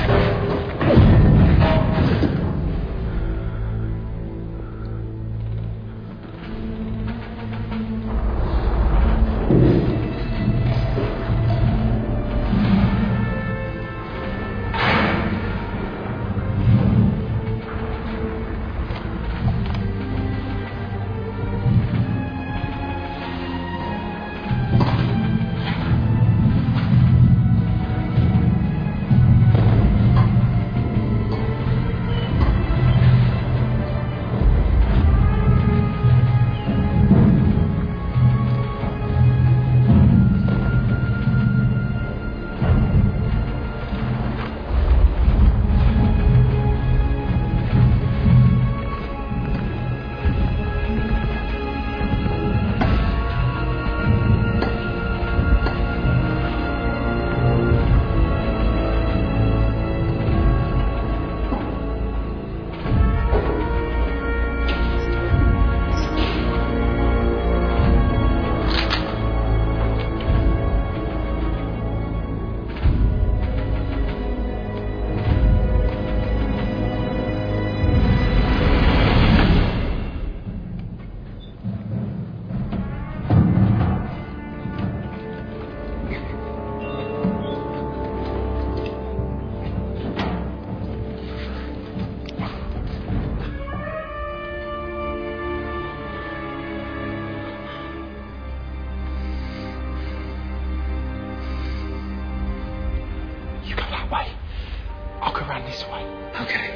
I'll go round this way. Okay.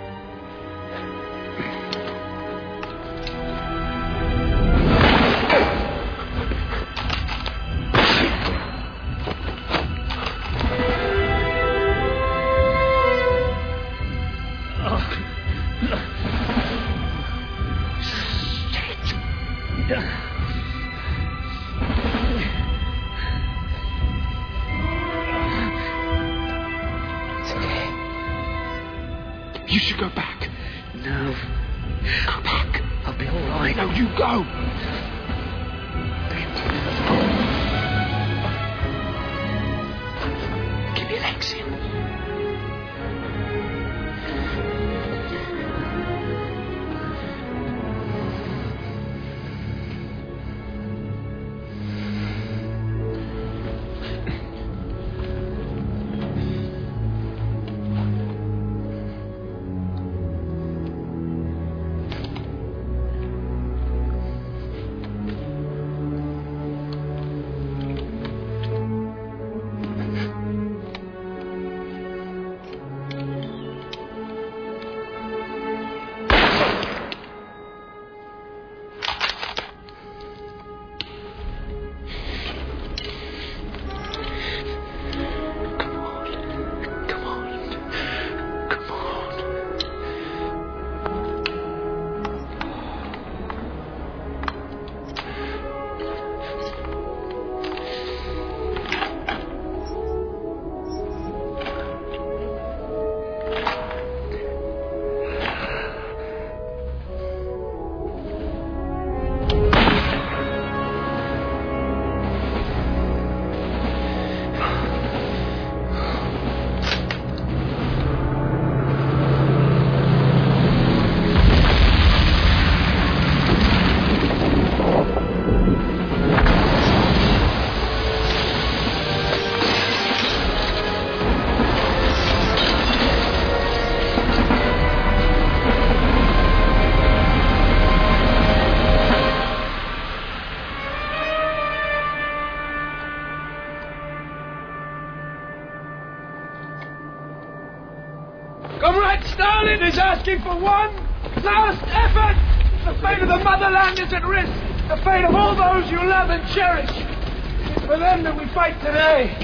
You should go back. No. Go back. I'll be all right. No, you go. Keep your legs in. Comrade Stalin is asking for one last effort. The fate of the motherland is at risk. The fate of all those you love and cherish. It's for them that we fight today.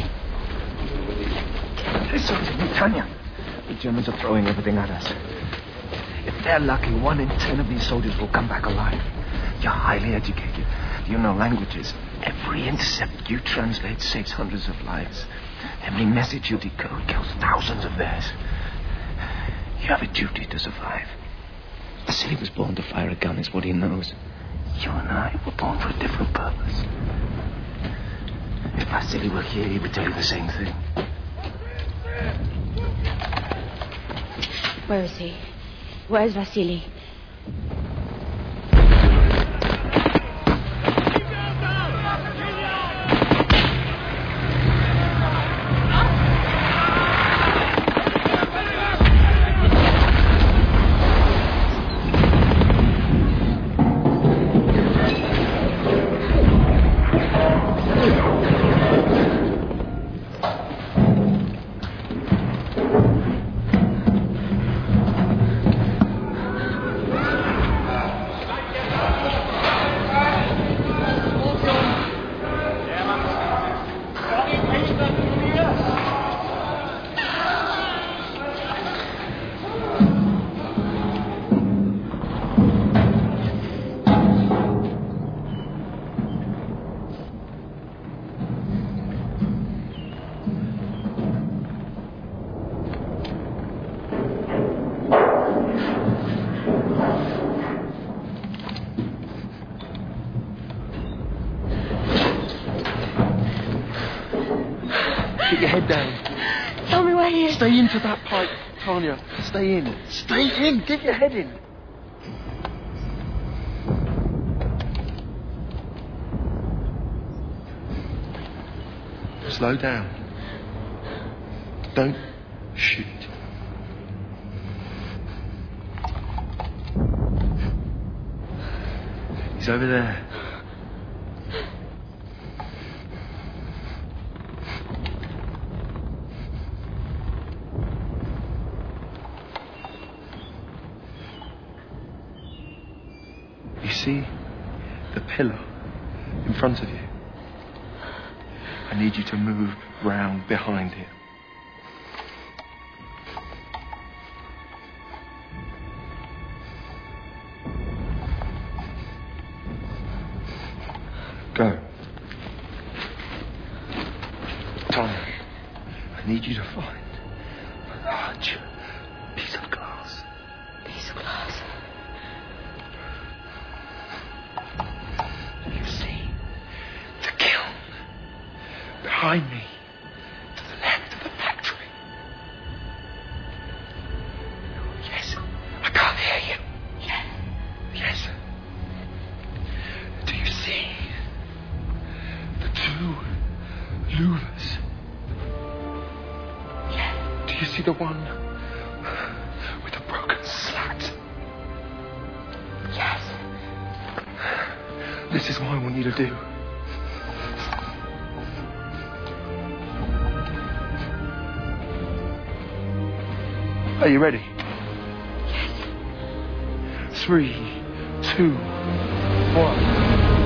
Listen to me, Tanya. The Germans are throwing everything at us. If they're lucky, 1 in 10 of these soldiers will come back alive. You're highly educated. You know languages. Every intercept you translate saves hundreds of lives. Every message you decode kills thousands of theirs. You have a duty to survive. Vasily was born to fire a gun, is what he knows. You and I were born for a different purpose. If Vasily were here, he would tell you the same thing. Where is he? Where's Vasily? Get your head down. Tell me where he is. Stay into that pipe, Tanya. Stay in. Stay in. Get your head in. Slow down. Don't shoot. He's over there. see the pillar in front of you? I need you to move round behind it. Go. Tom, I need you to find a large piece of glass. Piece of glass. You see the kiln behind me, to the left of the factory. Yes, I can't hear you. Yes. Do you see the two louvers? Do you see the one with the broken slat? Yes. This is what I want you to do. Are you ready? Yes. 3, 2, 1.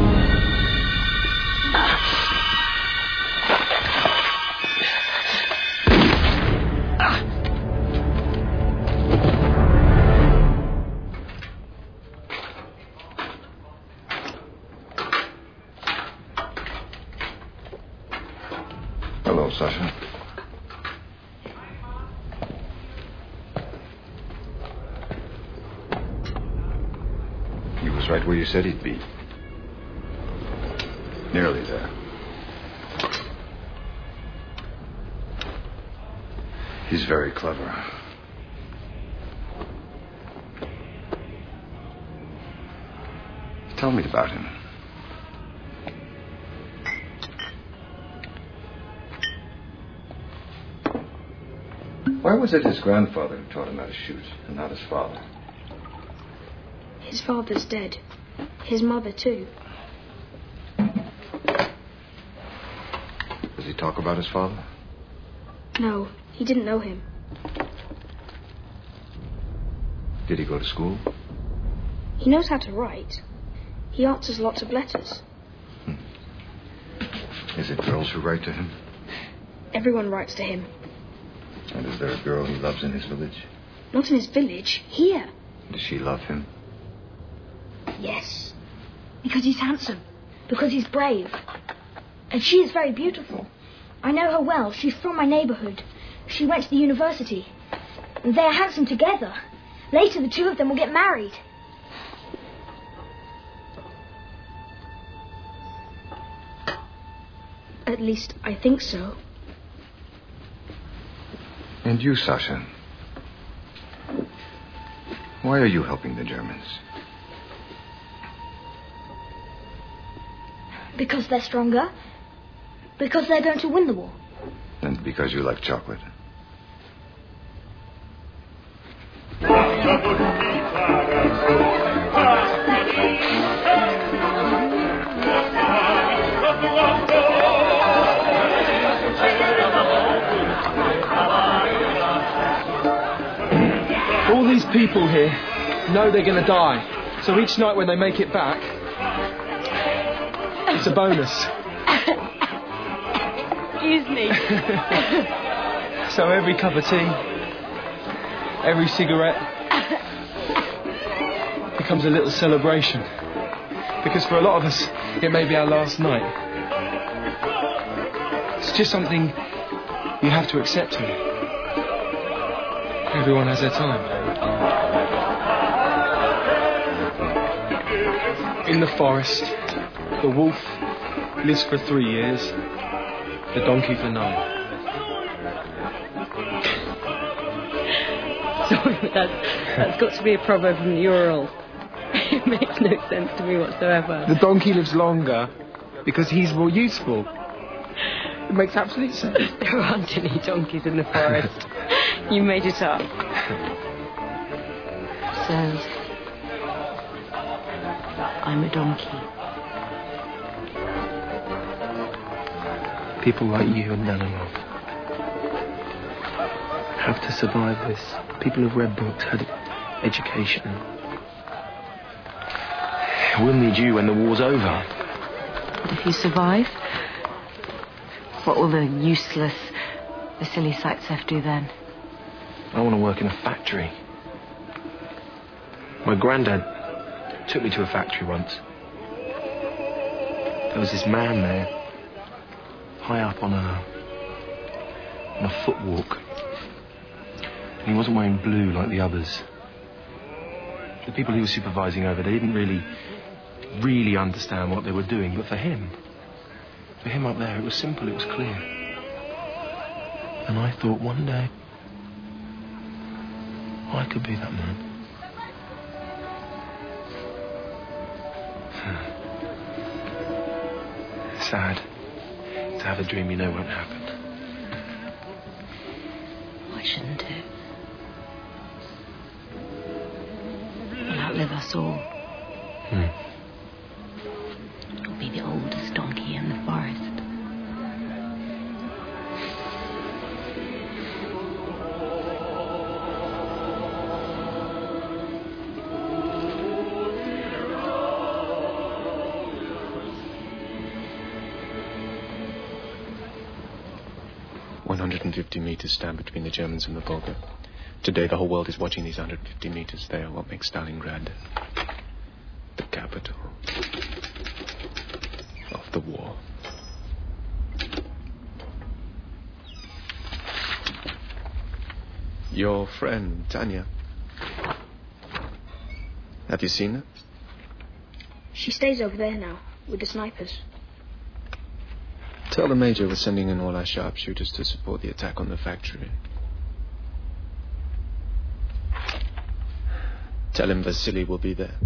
Hello, Sasha. He was right where you said he'd be. Nearly there. He's very clever. Tell me about him. Why was it his grandfather who taught him how to shoot, and not his father? His father's dead. His mother, too. Does he talk about his father? No, he didn't know him. Did he go to school? He knows how to write. He answers lots of letters. Is it girls who write to him? Everyone writes to him. And is there a girl he loves in his village? Not in his village, here. Does she love him? Yes. Because he's handsome. Because he's brave. And she is very beautiful. I know her well. She's from my neighborhood. She went to the university. And they are handsome together. Later, the two of them will get married. At least, I think so. And you, Sasha? Why are you helping the Germans? Because they're stronger. Because they're going to win the war. And because you like chocolate? All these people here know they're going to die. So each night when they make it back, it's a bonus. Excuse me. So every cup of tea, every cigarette becomes a little celebration. Because for a lot of us, it may be our last night. It's just something you have to accept here. Everyone has their time. In the forest, the wolf lives for 3 years, the donkey for 9. Sorry, but that's got to be a proverb from the Urals. It makes no sense to me whatsoever. The donkey lives longer because he's more useful. It makes absolute sense. There aren't any donkeys in the forest. You made it up. So, I'm a donkey. People like you and Nanomov have to survive this. People have read books, had education. We'll need you when the war's over. If you survive, what will the useless Vasily Zaitsev do then? I want to work in a factory. My granddad took me to a factory once. There was this man there, high up on a footwalk. And he wasn't wearing blue like the others. The people he was supervising over, they didn't really understand what they were doing. But for him up there, it was simple, it was clear. And I thought one day, I could be that man. Sad to have a dream you know won't happen. Why shouldn't it? It'll outlive us all. It'll be the oldest donkey in the forest. Meters stand between the Germans and the Volga. Today the whole world is watching these 150 meters. They are what makes Stalingrad the capital of the war. Your friend, Tanya. Have you seen her? She stays over there now, with the snipers. Tell the Major we're sending in all our sharpshooters to support the attack on the factory. Tell him Vasily will be there.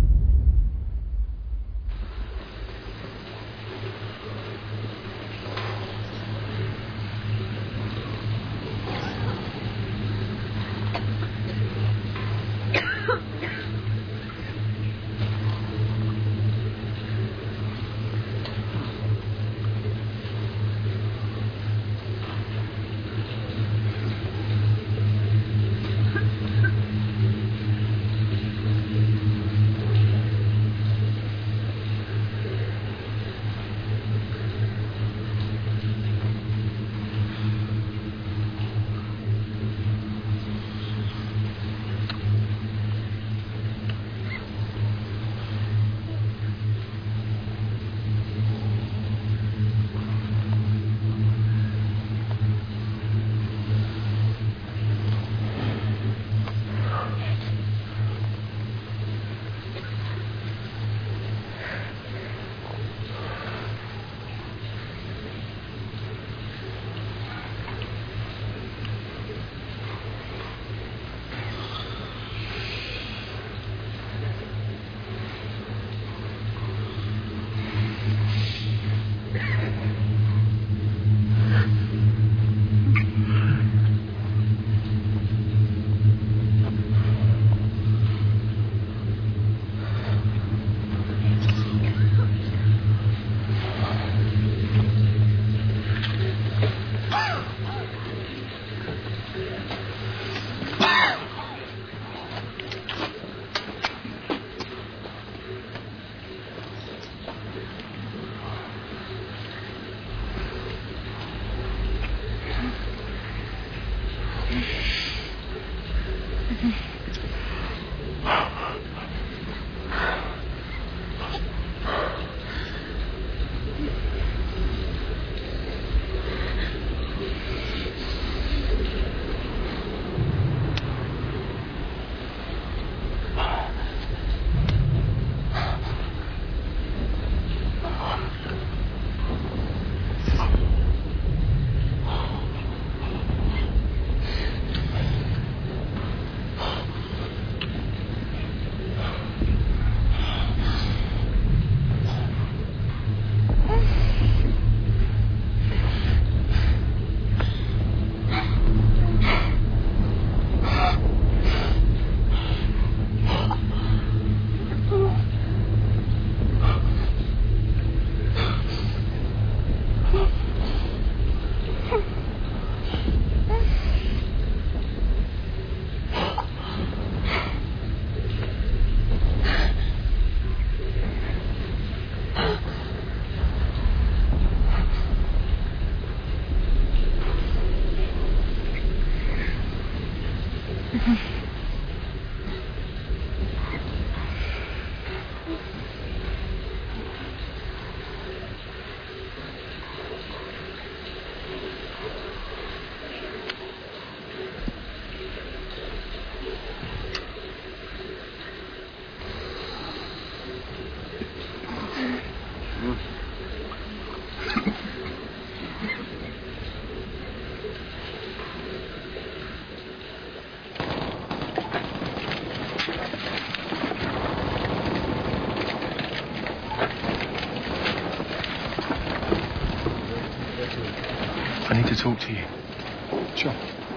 I need to talk to you. Sure.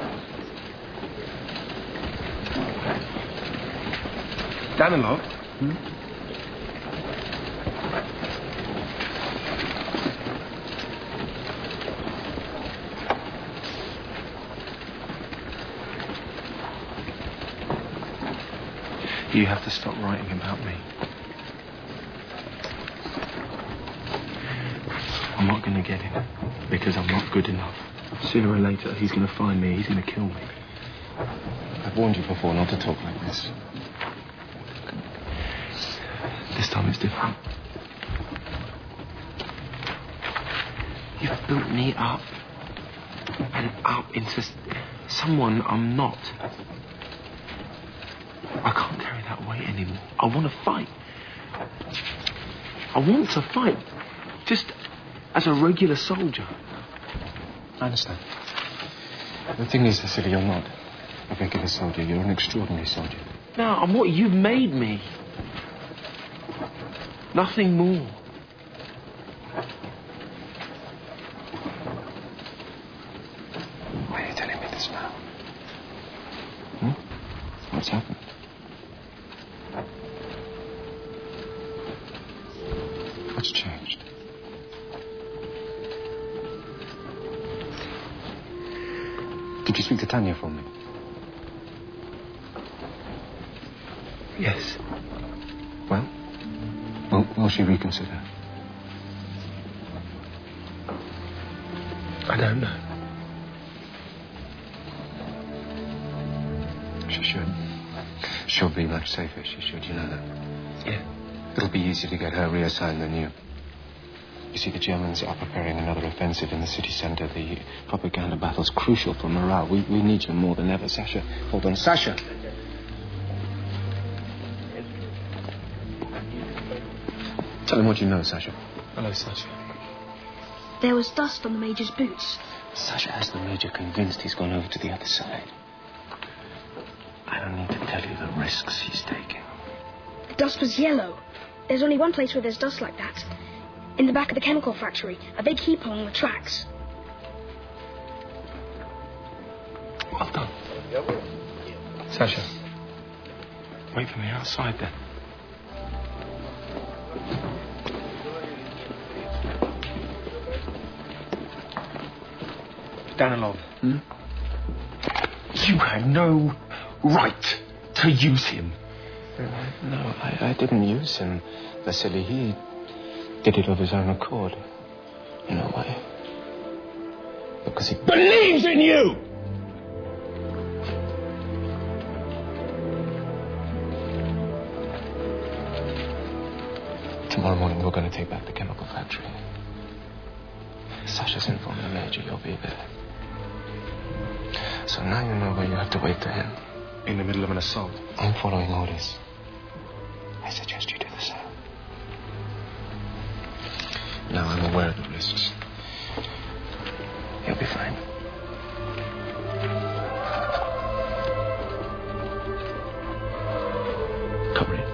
Danilov? You have to stop writing about me. I'm not going to get him because I'm not good enough. Sooner or later, he's going to find me. He's going to kill me. I've warned you before not to talk like this. This time it's different. You've built me up and up into someone I'm not. I can't carry that weight anymore. I want to fight. I want to fight. Just as a regular soldier. I understand. The thing is, Vasily, you're not a regular soldier. You're an extraordinary soldier. No, I'm what you've made me. Nothing more. Why are you telling me this now? What's happened? What's changed? Did you speak to Tanya for me? Yes. Well, will she reconsider? I don't know. She should. She'll be much safer, she should, you know that. Yeah. It'll be easier to get her reassigned than you. You see, the Germans are preparing another offensive in the city centre. The propaganda battle's crucial for morale. We need you more than ever, Sasha. Hold on, Sasha! Tell him what you know, Sasha. Hello, Sasha. There was dust on the Major's boots. Sasha has the Major convinced he's gone over to the other side. I don't need to tell you the risks he's taking. The dust was yellow. There's only one place where there's dust like that. In the back of the chemical factory, a big heap along the tracks. Well done. Sasha, wait for me outside then. Danilov. You had no right to use him. No, I didn't use him, Vasily. He did it of his own accord. You know why? Because he believes in you! Tomorrow morning, we're going to take back the chemical factory. Sasha's informed the Major you'll be there. So now you know where you have to wait for him. In the middle of an assault. I'm following orders. I suggest you do the same. Now I'm aware of the risks. You'll be fine. Come in.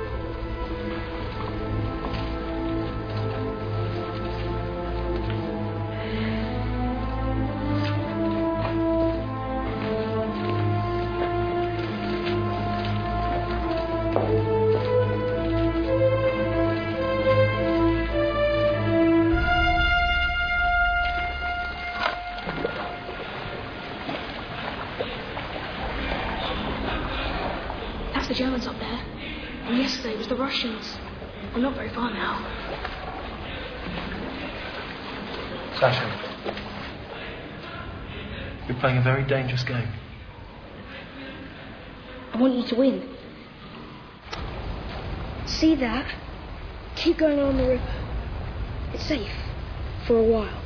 That's the Germans up there. And yesterday was the Russians. We're not very far now. Sasha, you're playing a very dangerous game. I want you to win. See that? Keep going along the river. It's safe. For a while.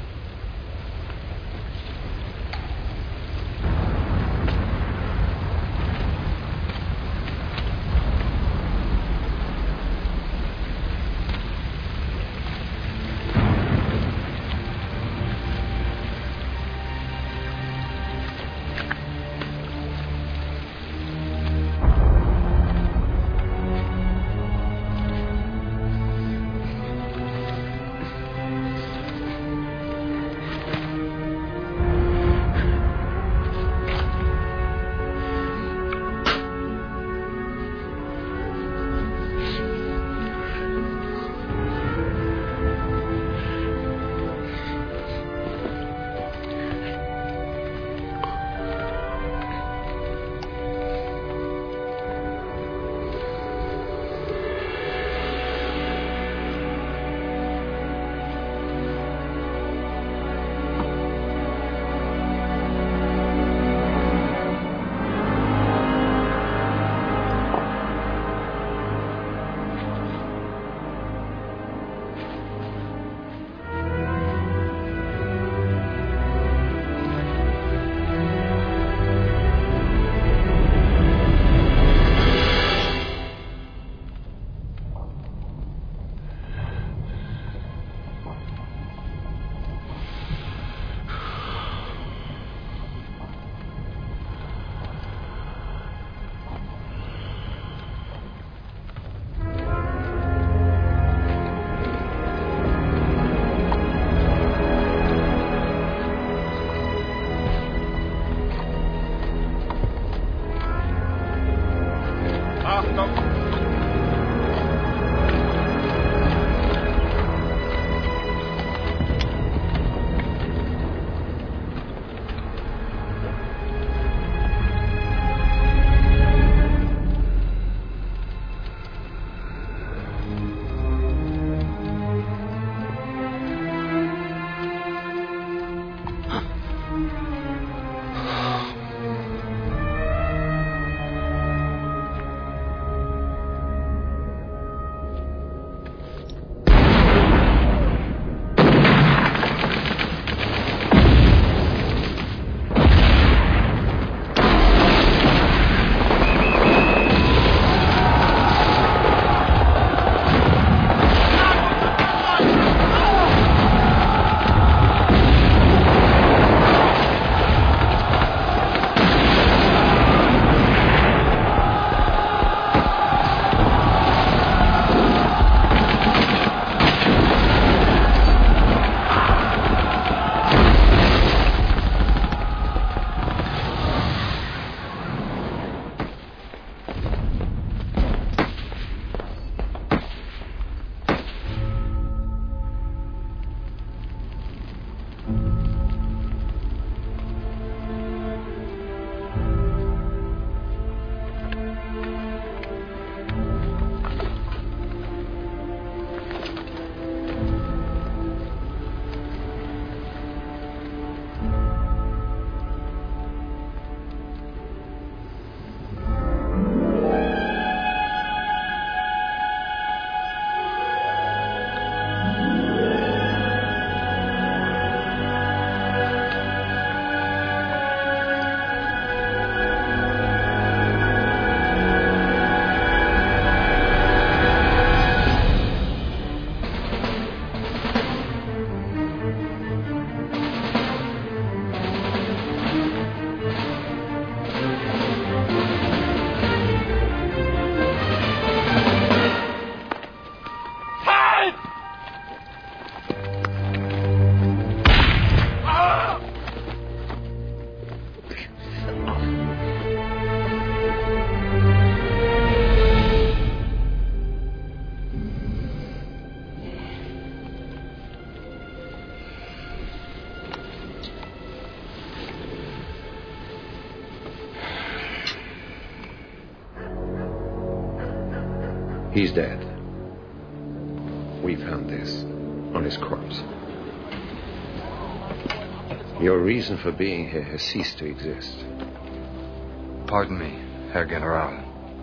He's dead. We found this on his corpse. Your reason for being here has ceased to exist. Pardon me, Herr General.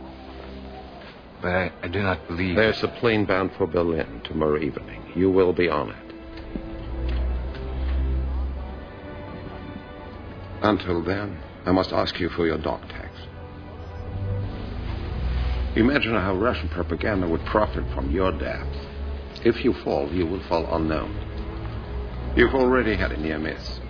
But I do not believe... There's a plane bound for Berlin tomorrow evening. You will be on it. Until then, I must ask you for your dog tags. Imagine how Russian propaganda would profit from your death. If you fall, you will fall unknown. You've already had a near miss.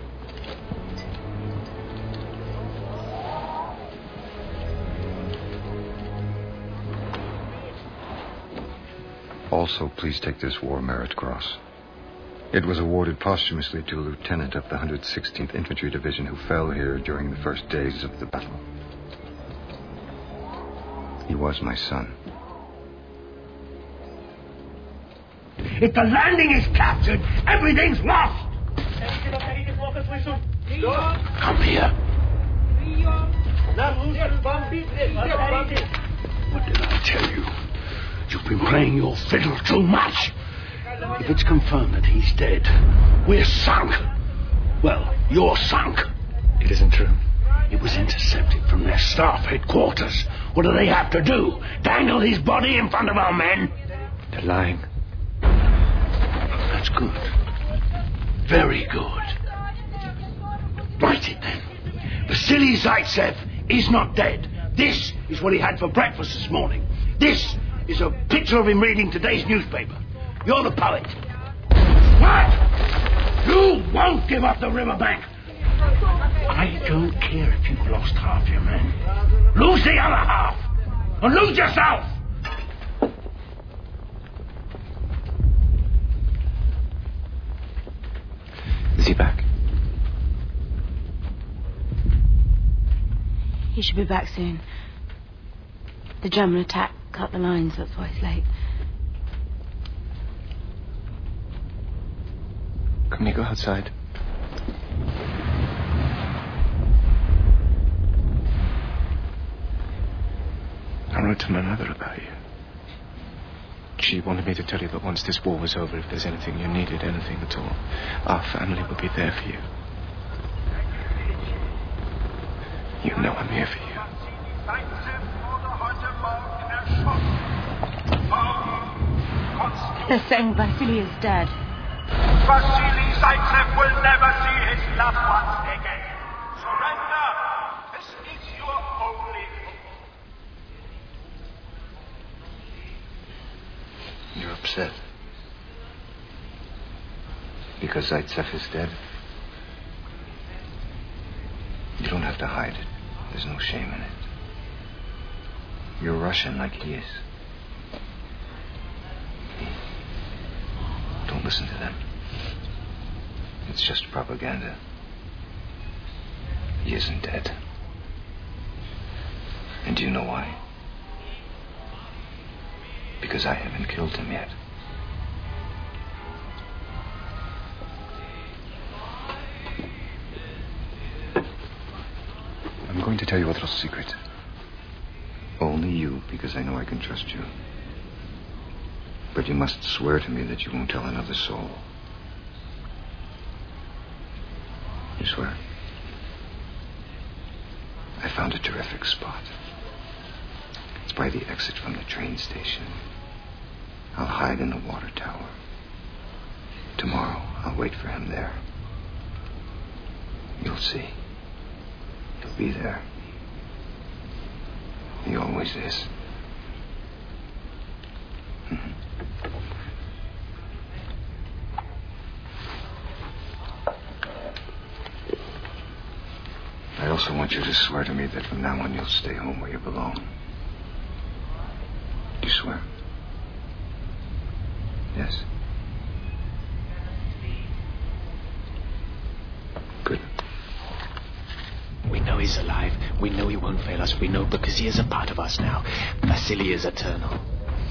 Also, please take this War Merit Cross. It was awarded posthumously to a lieutenant of the 116th Infantry Division who fell here during the first days of the battle. He was my son. If the landing is captured, everything's lost! Come here. What did I tell you? You've been playing your fiddle too much. If it's confirmed that he's dead, we're sunk. Well, you're sunk. It isn't true. It was intercepted from their staff headquarters. What do they have to do? Dangle his body in front of our men? They're lying. That's good. Very good. Write it then. Vasily Zaitsev is not dead. This is what he had for breakfast this morning. This is a picture of him reading today's newspaper. You're the poet. What? You won't give up the riverbank. I don't care if you've lost half your men. Lose the other half. Or lose yourself. Is he back? He should be back soon. The German attack cut the lines, that's why he's late. Can we go outside? I wrote to my mother about you. She wanted me to tell you that once this war was over, if there's anything you needed, anything at all, our family would be there for you. You know I'm here for you. They're saying Vasily is dead. Vasily Zaitsev will never see his loved ones again. Surrender. This is your only hope. You're upset. Because Zaitsev is dead? You don't have to hide it. There's no shame in it. You're Russian like he is. Don't listen to them. It's just propaganda. He isn't dead. And do you know why? Because I haven't killed him yet. I'm going to tell you a little secret. Only you, because I know I can trust you. But you must swear to me that you won't tell another soul. You swear? I found a terrific spot. It's by the exit from the train station. I'll hide in the water tower. Tomorrow, I'll wait for him there. You'll see. He'll be there. He always is. Mm-hmm. I also want you to swear to me that from now on you'll stay home where you belong. You swear? Yes? Good. We know he's alive. We know he won't fail us. We know because he is a part of us now. Vasily is eternal.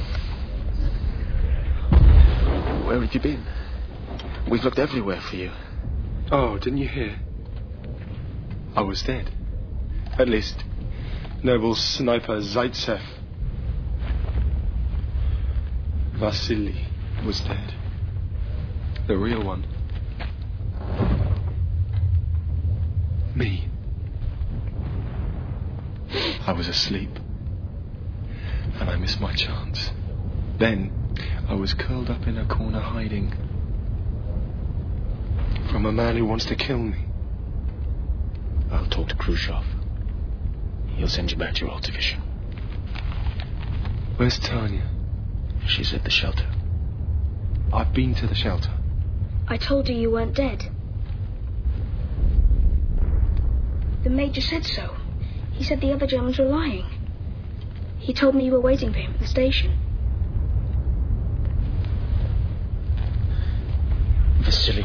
Where have you been? We've looked everywhere for you. Oh, didn't you hear? I was dead. At least, noble sniper Zaitsev. Vasily was dead. The real one. Me. I was asleep. And I missed my chance. Then I was curled up in a corner hiding from a man who wants to kill me. I'll talk to Khrushchev. He'll send you back to your old division. Where's Tanya? She's at the shelter. I've been to the shelter. I told you weren't dead. The Major said so. He said the other Germans were lying. He told me you were waiting for him at the station. Vasily.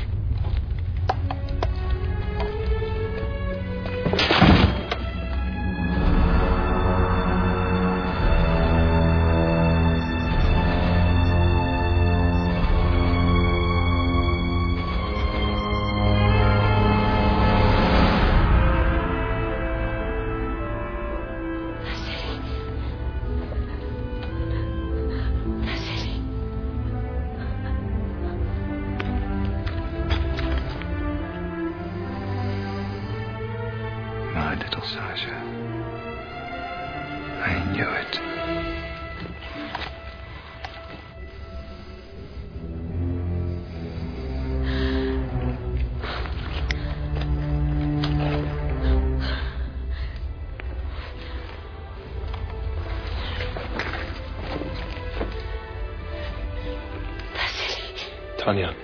My little Sasha. I knew it. Tanya.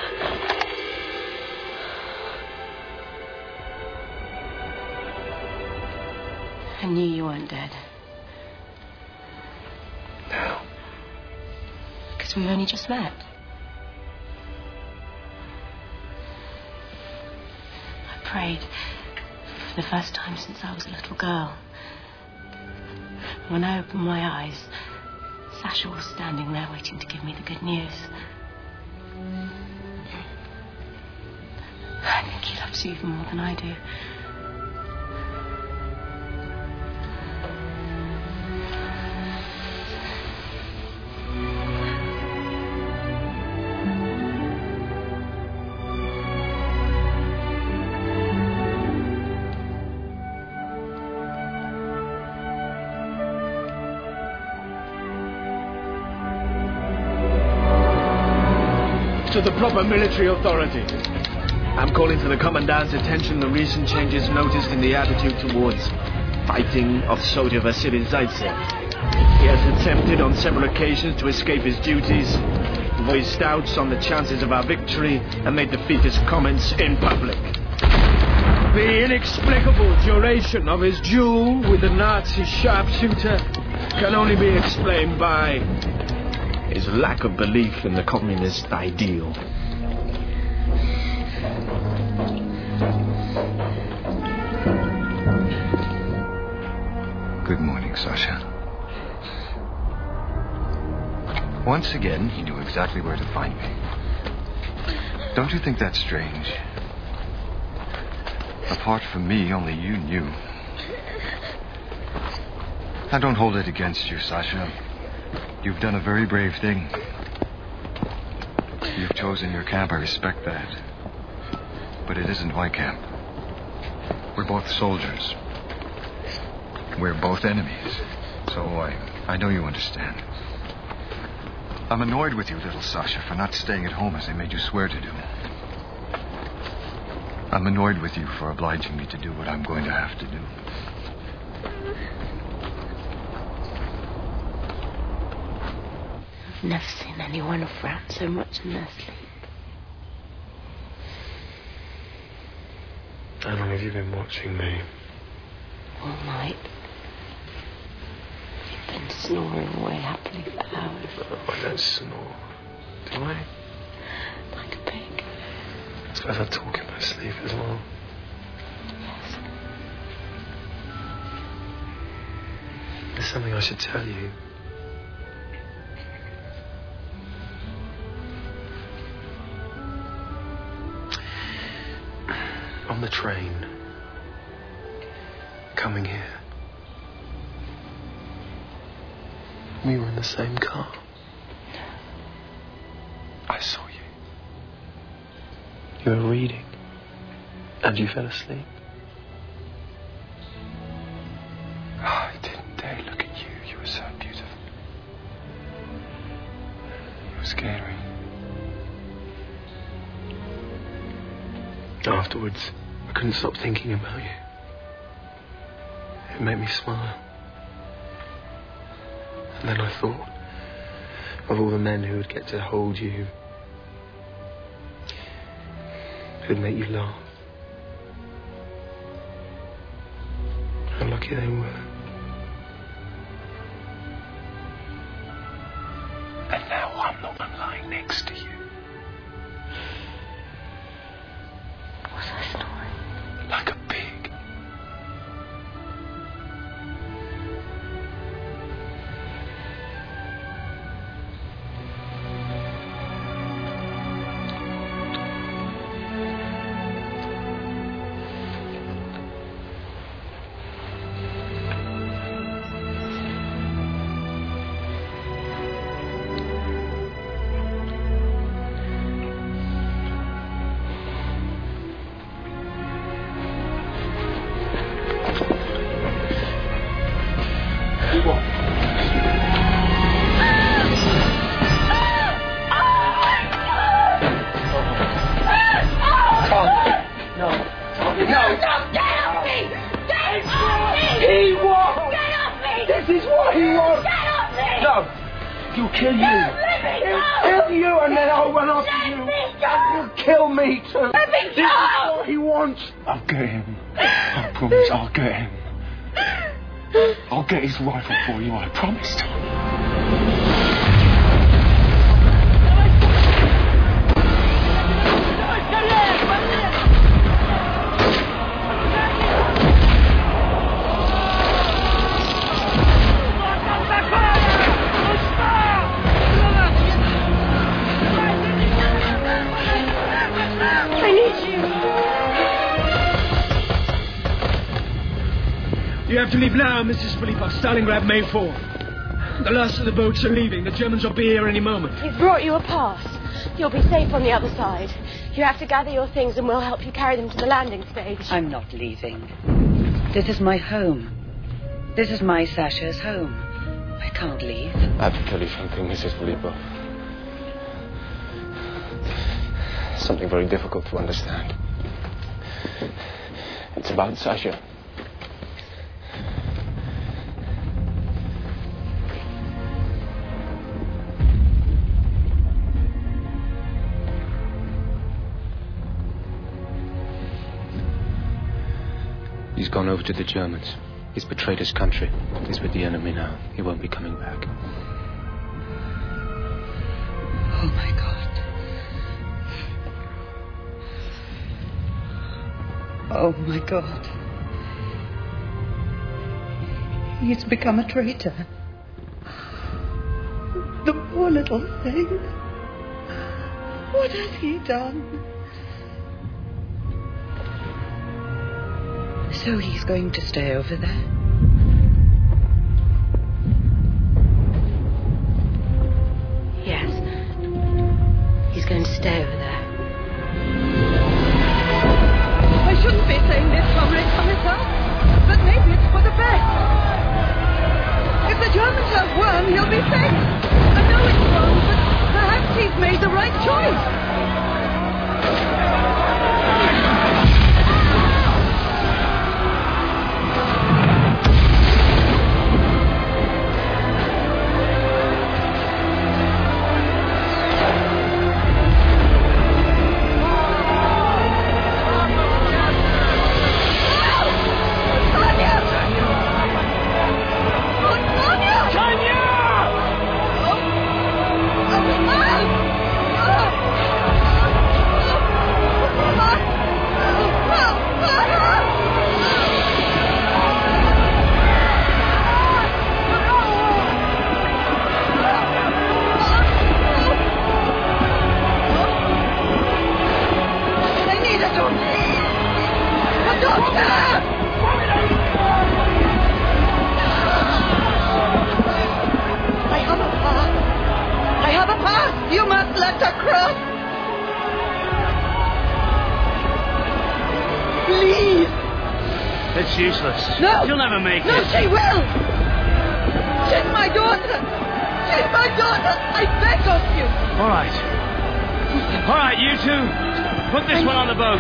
I knew you weren't dead. How? Because we've only just met. I prayed for the first time since I was a little girl. When I opened my eyes, Sasha was standing there waiting to give me the good news. I think he loves you even more than I do. To the proper military authority. I'm calling to the Commandant's attention the recent changes noticed in the attitude towards fighting of soldier Vasily Zaitsev. He has attempted on several occasions to escape his duties, voiced doubts on the chances of our victory, and made defeatist comments in public. The inexplicable duration of his duel with the Nazi sharpshooter can only be explained by his lack of belief in the communist ideal. Good morning, Sasha. Once again, he knew exactly where to find me. Don't you think that's strange? Apart from me, only you knew. I don't hold it against you, Sasha. You've done a very brave thing. You've chosen your camp. I respect that. But it isn't my camp. We're both soldiers. We're both enemies. So I know you understand. I'm annoyed with you, little Sasha, for not staying at home as I made you swear to do. I'm annoyed with you for obliging me to do what I'm going to have to do. I've never seen anyone frown so much in their sleep. How long have you been watching me? All night. You've been snoring away happily for hours. Oh, I don't snore. Do I? Like a pig. I suppose I talk in my sleep as well. Yes. There's something I should tell you. On the train, coming here, we were in the same car. I saw you. You were reading, and you fell asleep. Afterwards, I couldn't stop thinking about you. It made me smile. And then I thought of all the men who would get to hold you, who'd make you laugh. How lucky they were. And now I'm the one lying next to you. What's our story? Like a pig. I'll get him. I'll get his rifle for you, I promised. I need you. You have to leave now, Mrs. Philippa. Stalingrad may fall. The last of the boats are leaving. The Germans will be here any moment. He's brought you a pass. You'll be safe on the other side. You have to gather your things and we'll help you carry them to the landing stage. I'm not leaving. This is my home. This is my Sasha's home. I can't leave. I have to tell you something, Mrs. Philippa. Something very difficult to understand. It's about Sasha. He's gone over to the Germans. He's betrayed his country. He's with the enemy now. He won't be coming back. Oh, my God. Oh, my God. He's become a traitor. The poor little thing. What has he done? So he's going to stay over there? Yes. He's going to stay over there. I shouldn't be saying this, Comrade Commissar, but maybe it's for the best. If the Germans have won, he'll be safe. I know it's wrong, but perhaps he's made the right choice. It's useless. No! She'll never make No, it. she will! She's my daughter! She's my daughter! I beg of you! All right. All right, you two. Put this one on the boat.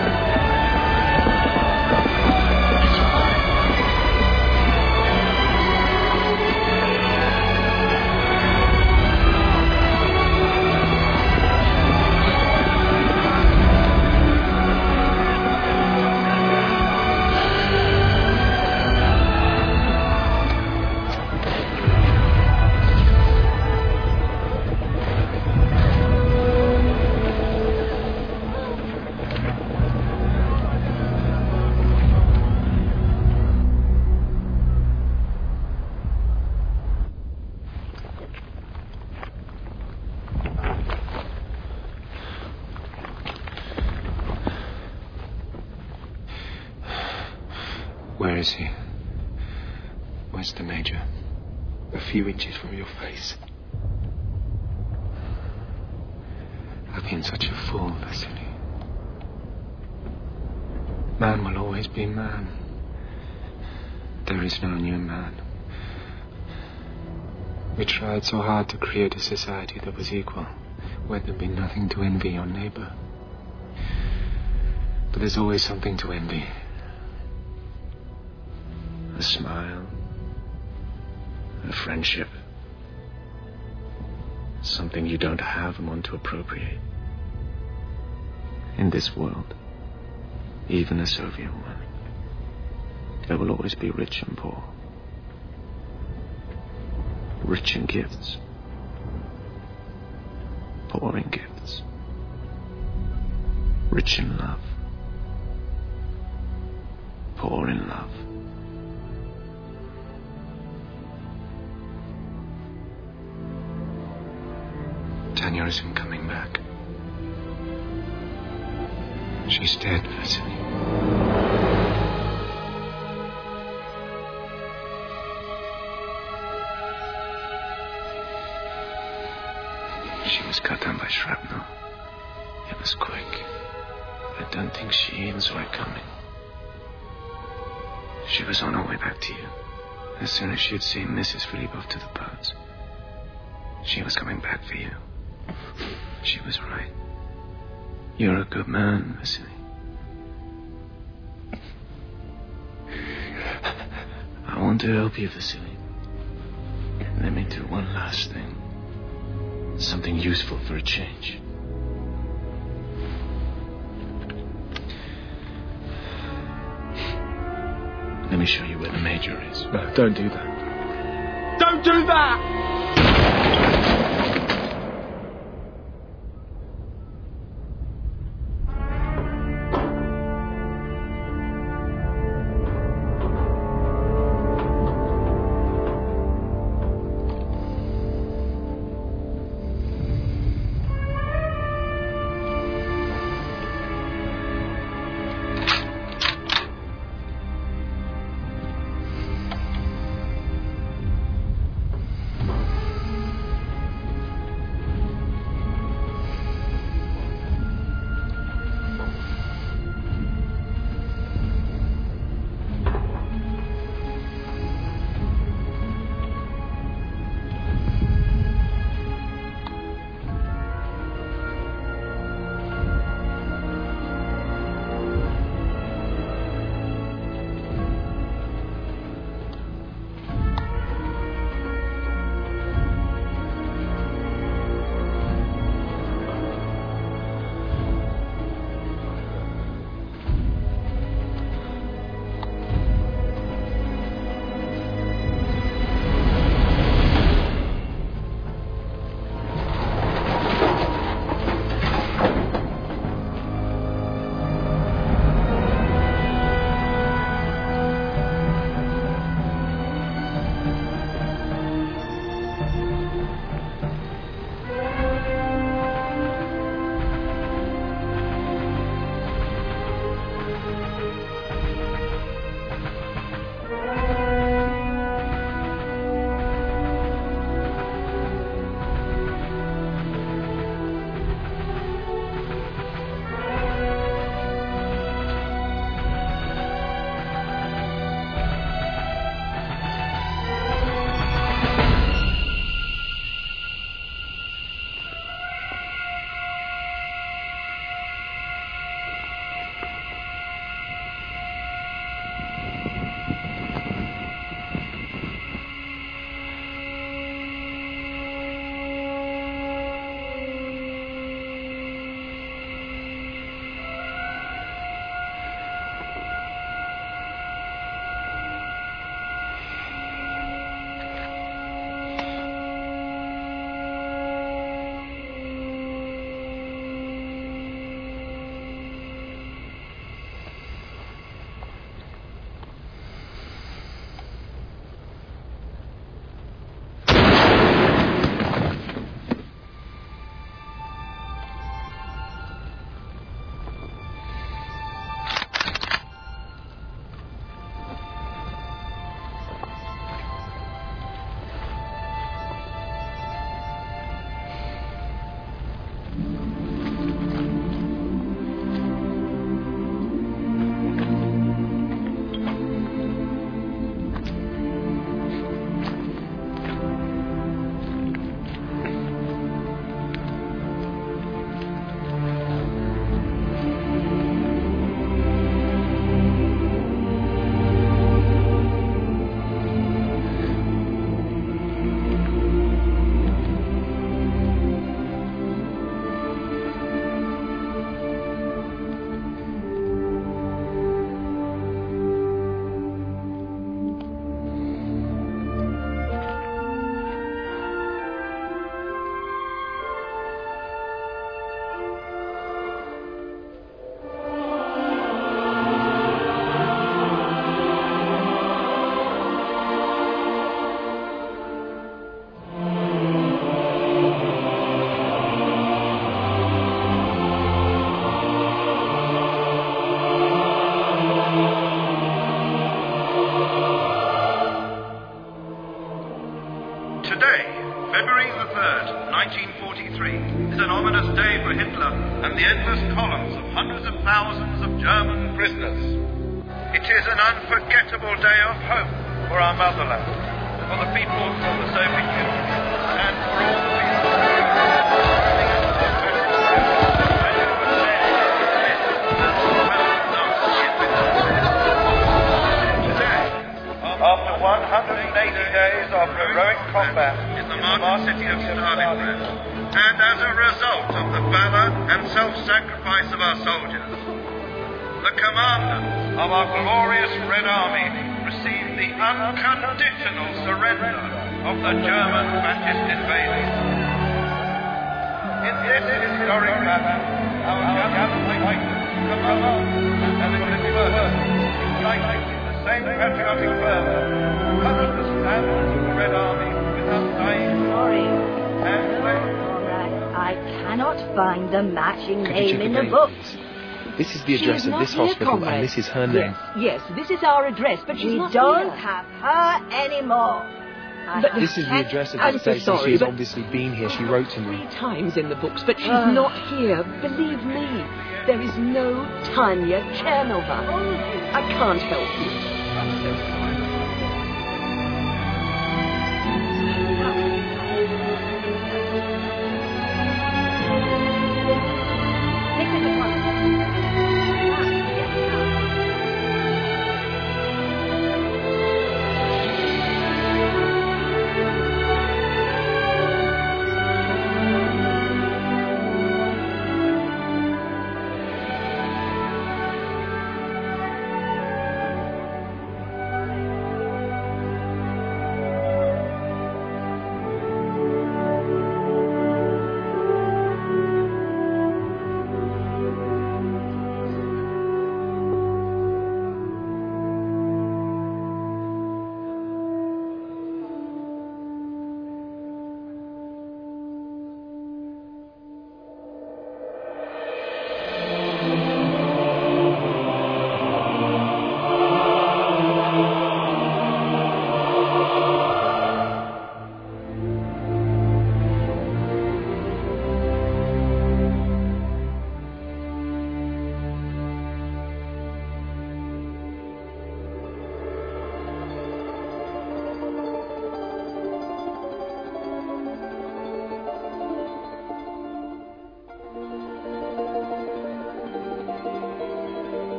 Where is he? Where's the Major? A few inches from your face. I've been such a fool, Vasily. Man will always be man. There is no new man. We tried so hard to create a society that was equal, where there'd be nothing to envy your neighbor. But there's always something to envy. A smile, a friendship, something you don't have and want to appropriate. In this world, even a Soviet one, there will always be rich and poor. Rich in gifts, poor in gifts. Rich in love, poor in love. Tanya isn't coming back. She's dead, Vasily. She was cut down by shrapnel. It was quick. I don't think she even saw it coming. She was on her way back to you. As soon as she had seen Mrs. Filipov to the boats. She was coming back for you. She was right. You're a good man, Vasily. I want to help you, Vasily. Let me do one last thing. Something useful for a change. Let me show you where the Major is. No, don't do that. Don't do that! February the 3rd, 1943, is an ominous day for Hitler and the endless columns of hundreds of thousands of German prisoners. It is an unforgettable day of hope for our motherland, for the people of the Soviet Union, and for all the After 180 days of heroic combat in the martyr city of Stalingrad, and as a result of the valor and self-sacrifice of our soldiers, the commanders of our glorious Red Army received the unconditional surrender of the German fascist invaders. In this historic battle, our gallant fighters, commanders, and equippers, united same patriotic fervor, covered the standards of the Red Army with undying glory and faith. I cannot find the matching name in the books. This is the address of this hospital, and this is her name. Yes, this is our address, but we don't have her anymore. But this is the address of the station. She has obviously been here. She wrote to me 3 times in the books, but she's not here. Believe me, there is no Tanya Chernova. I can't help you.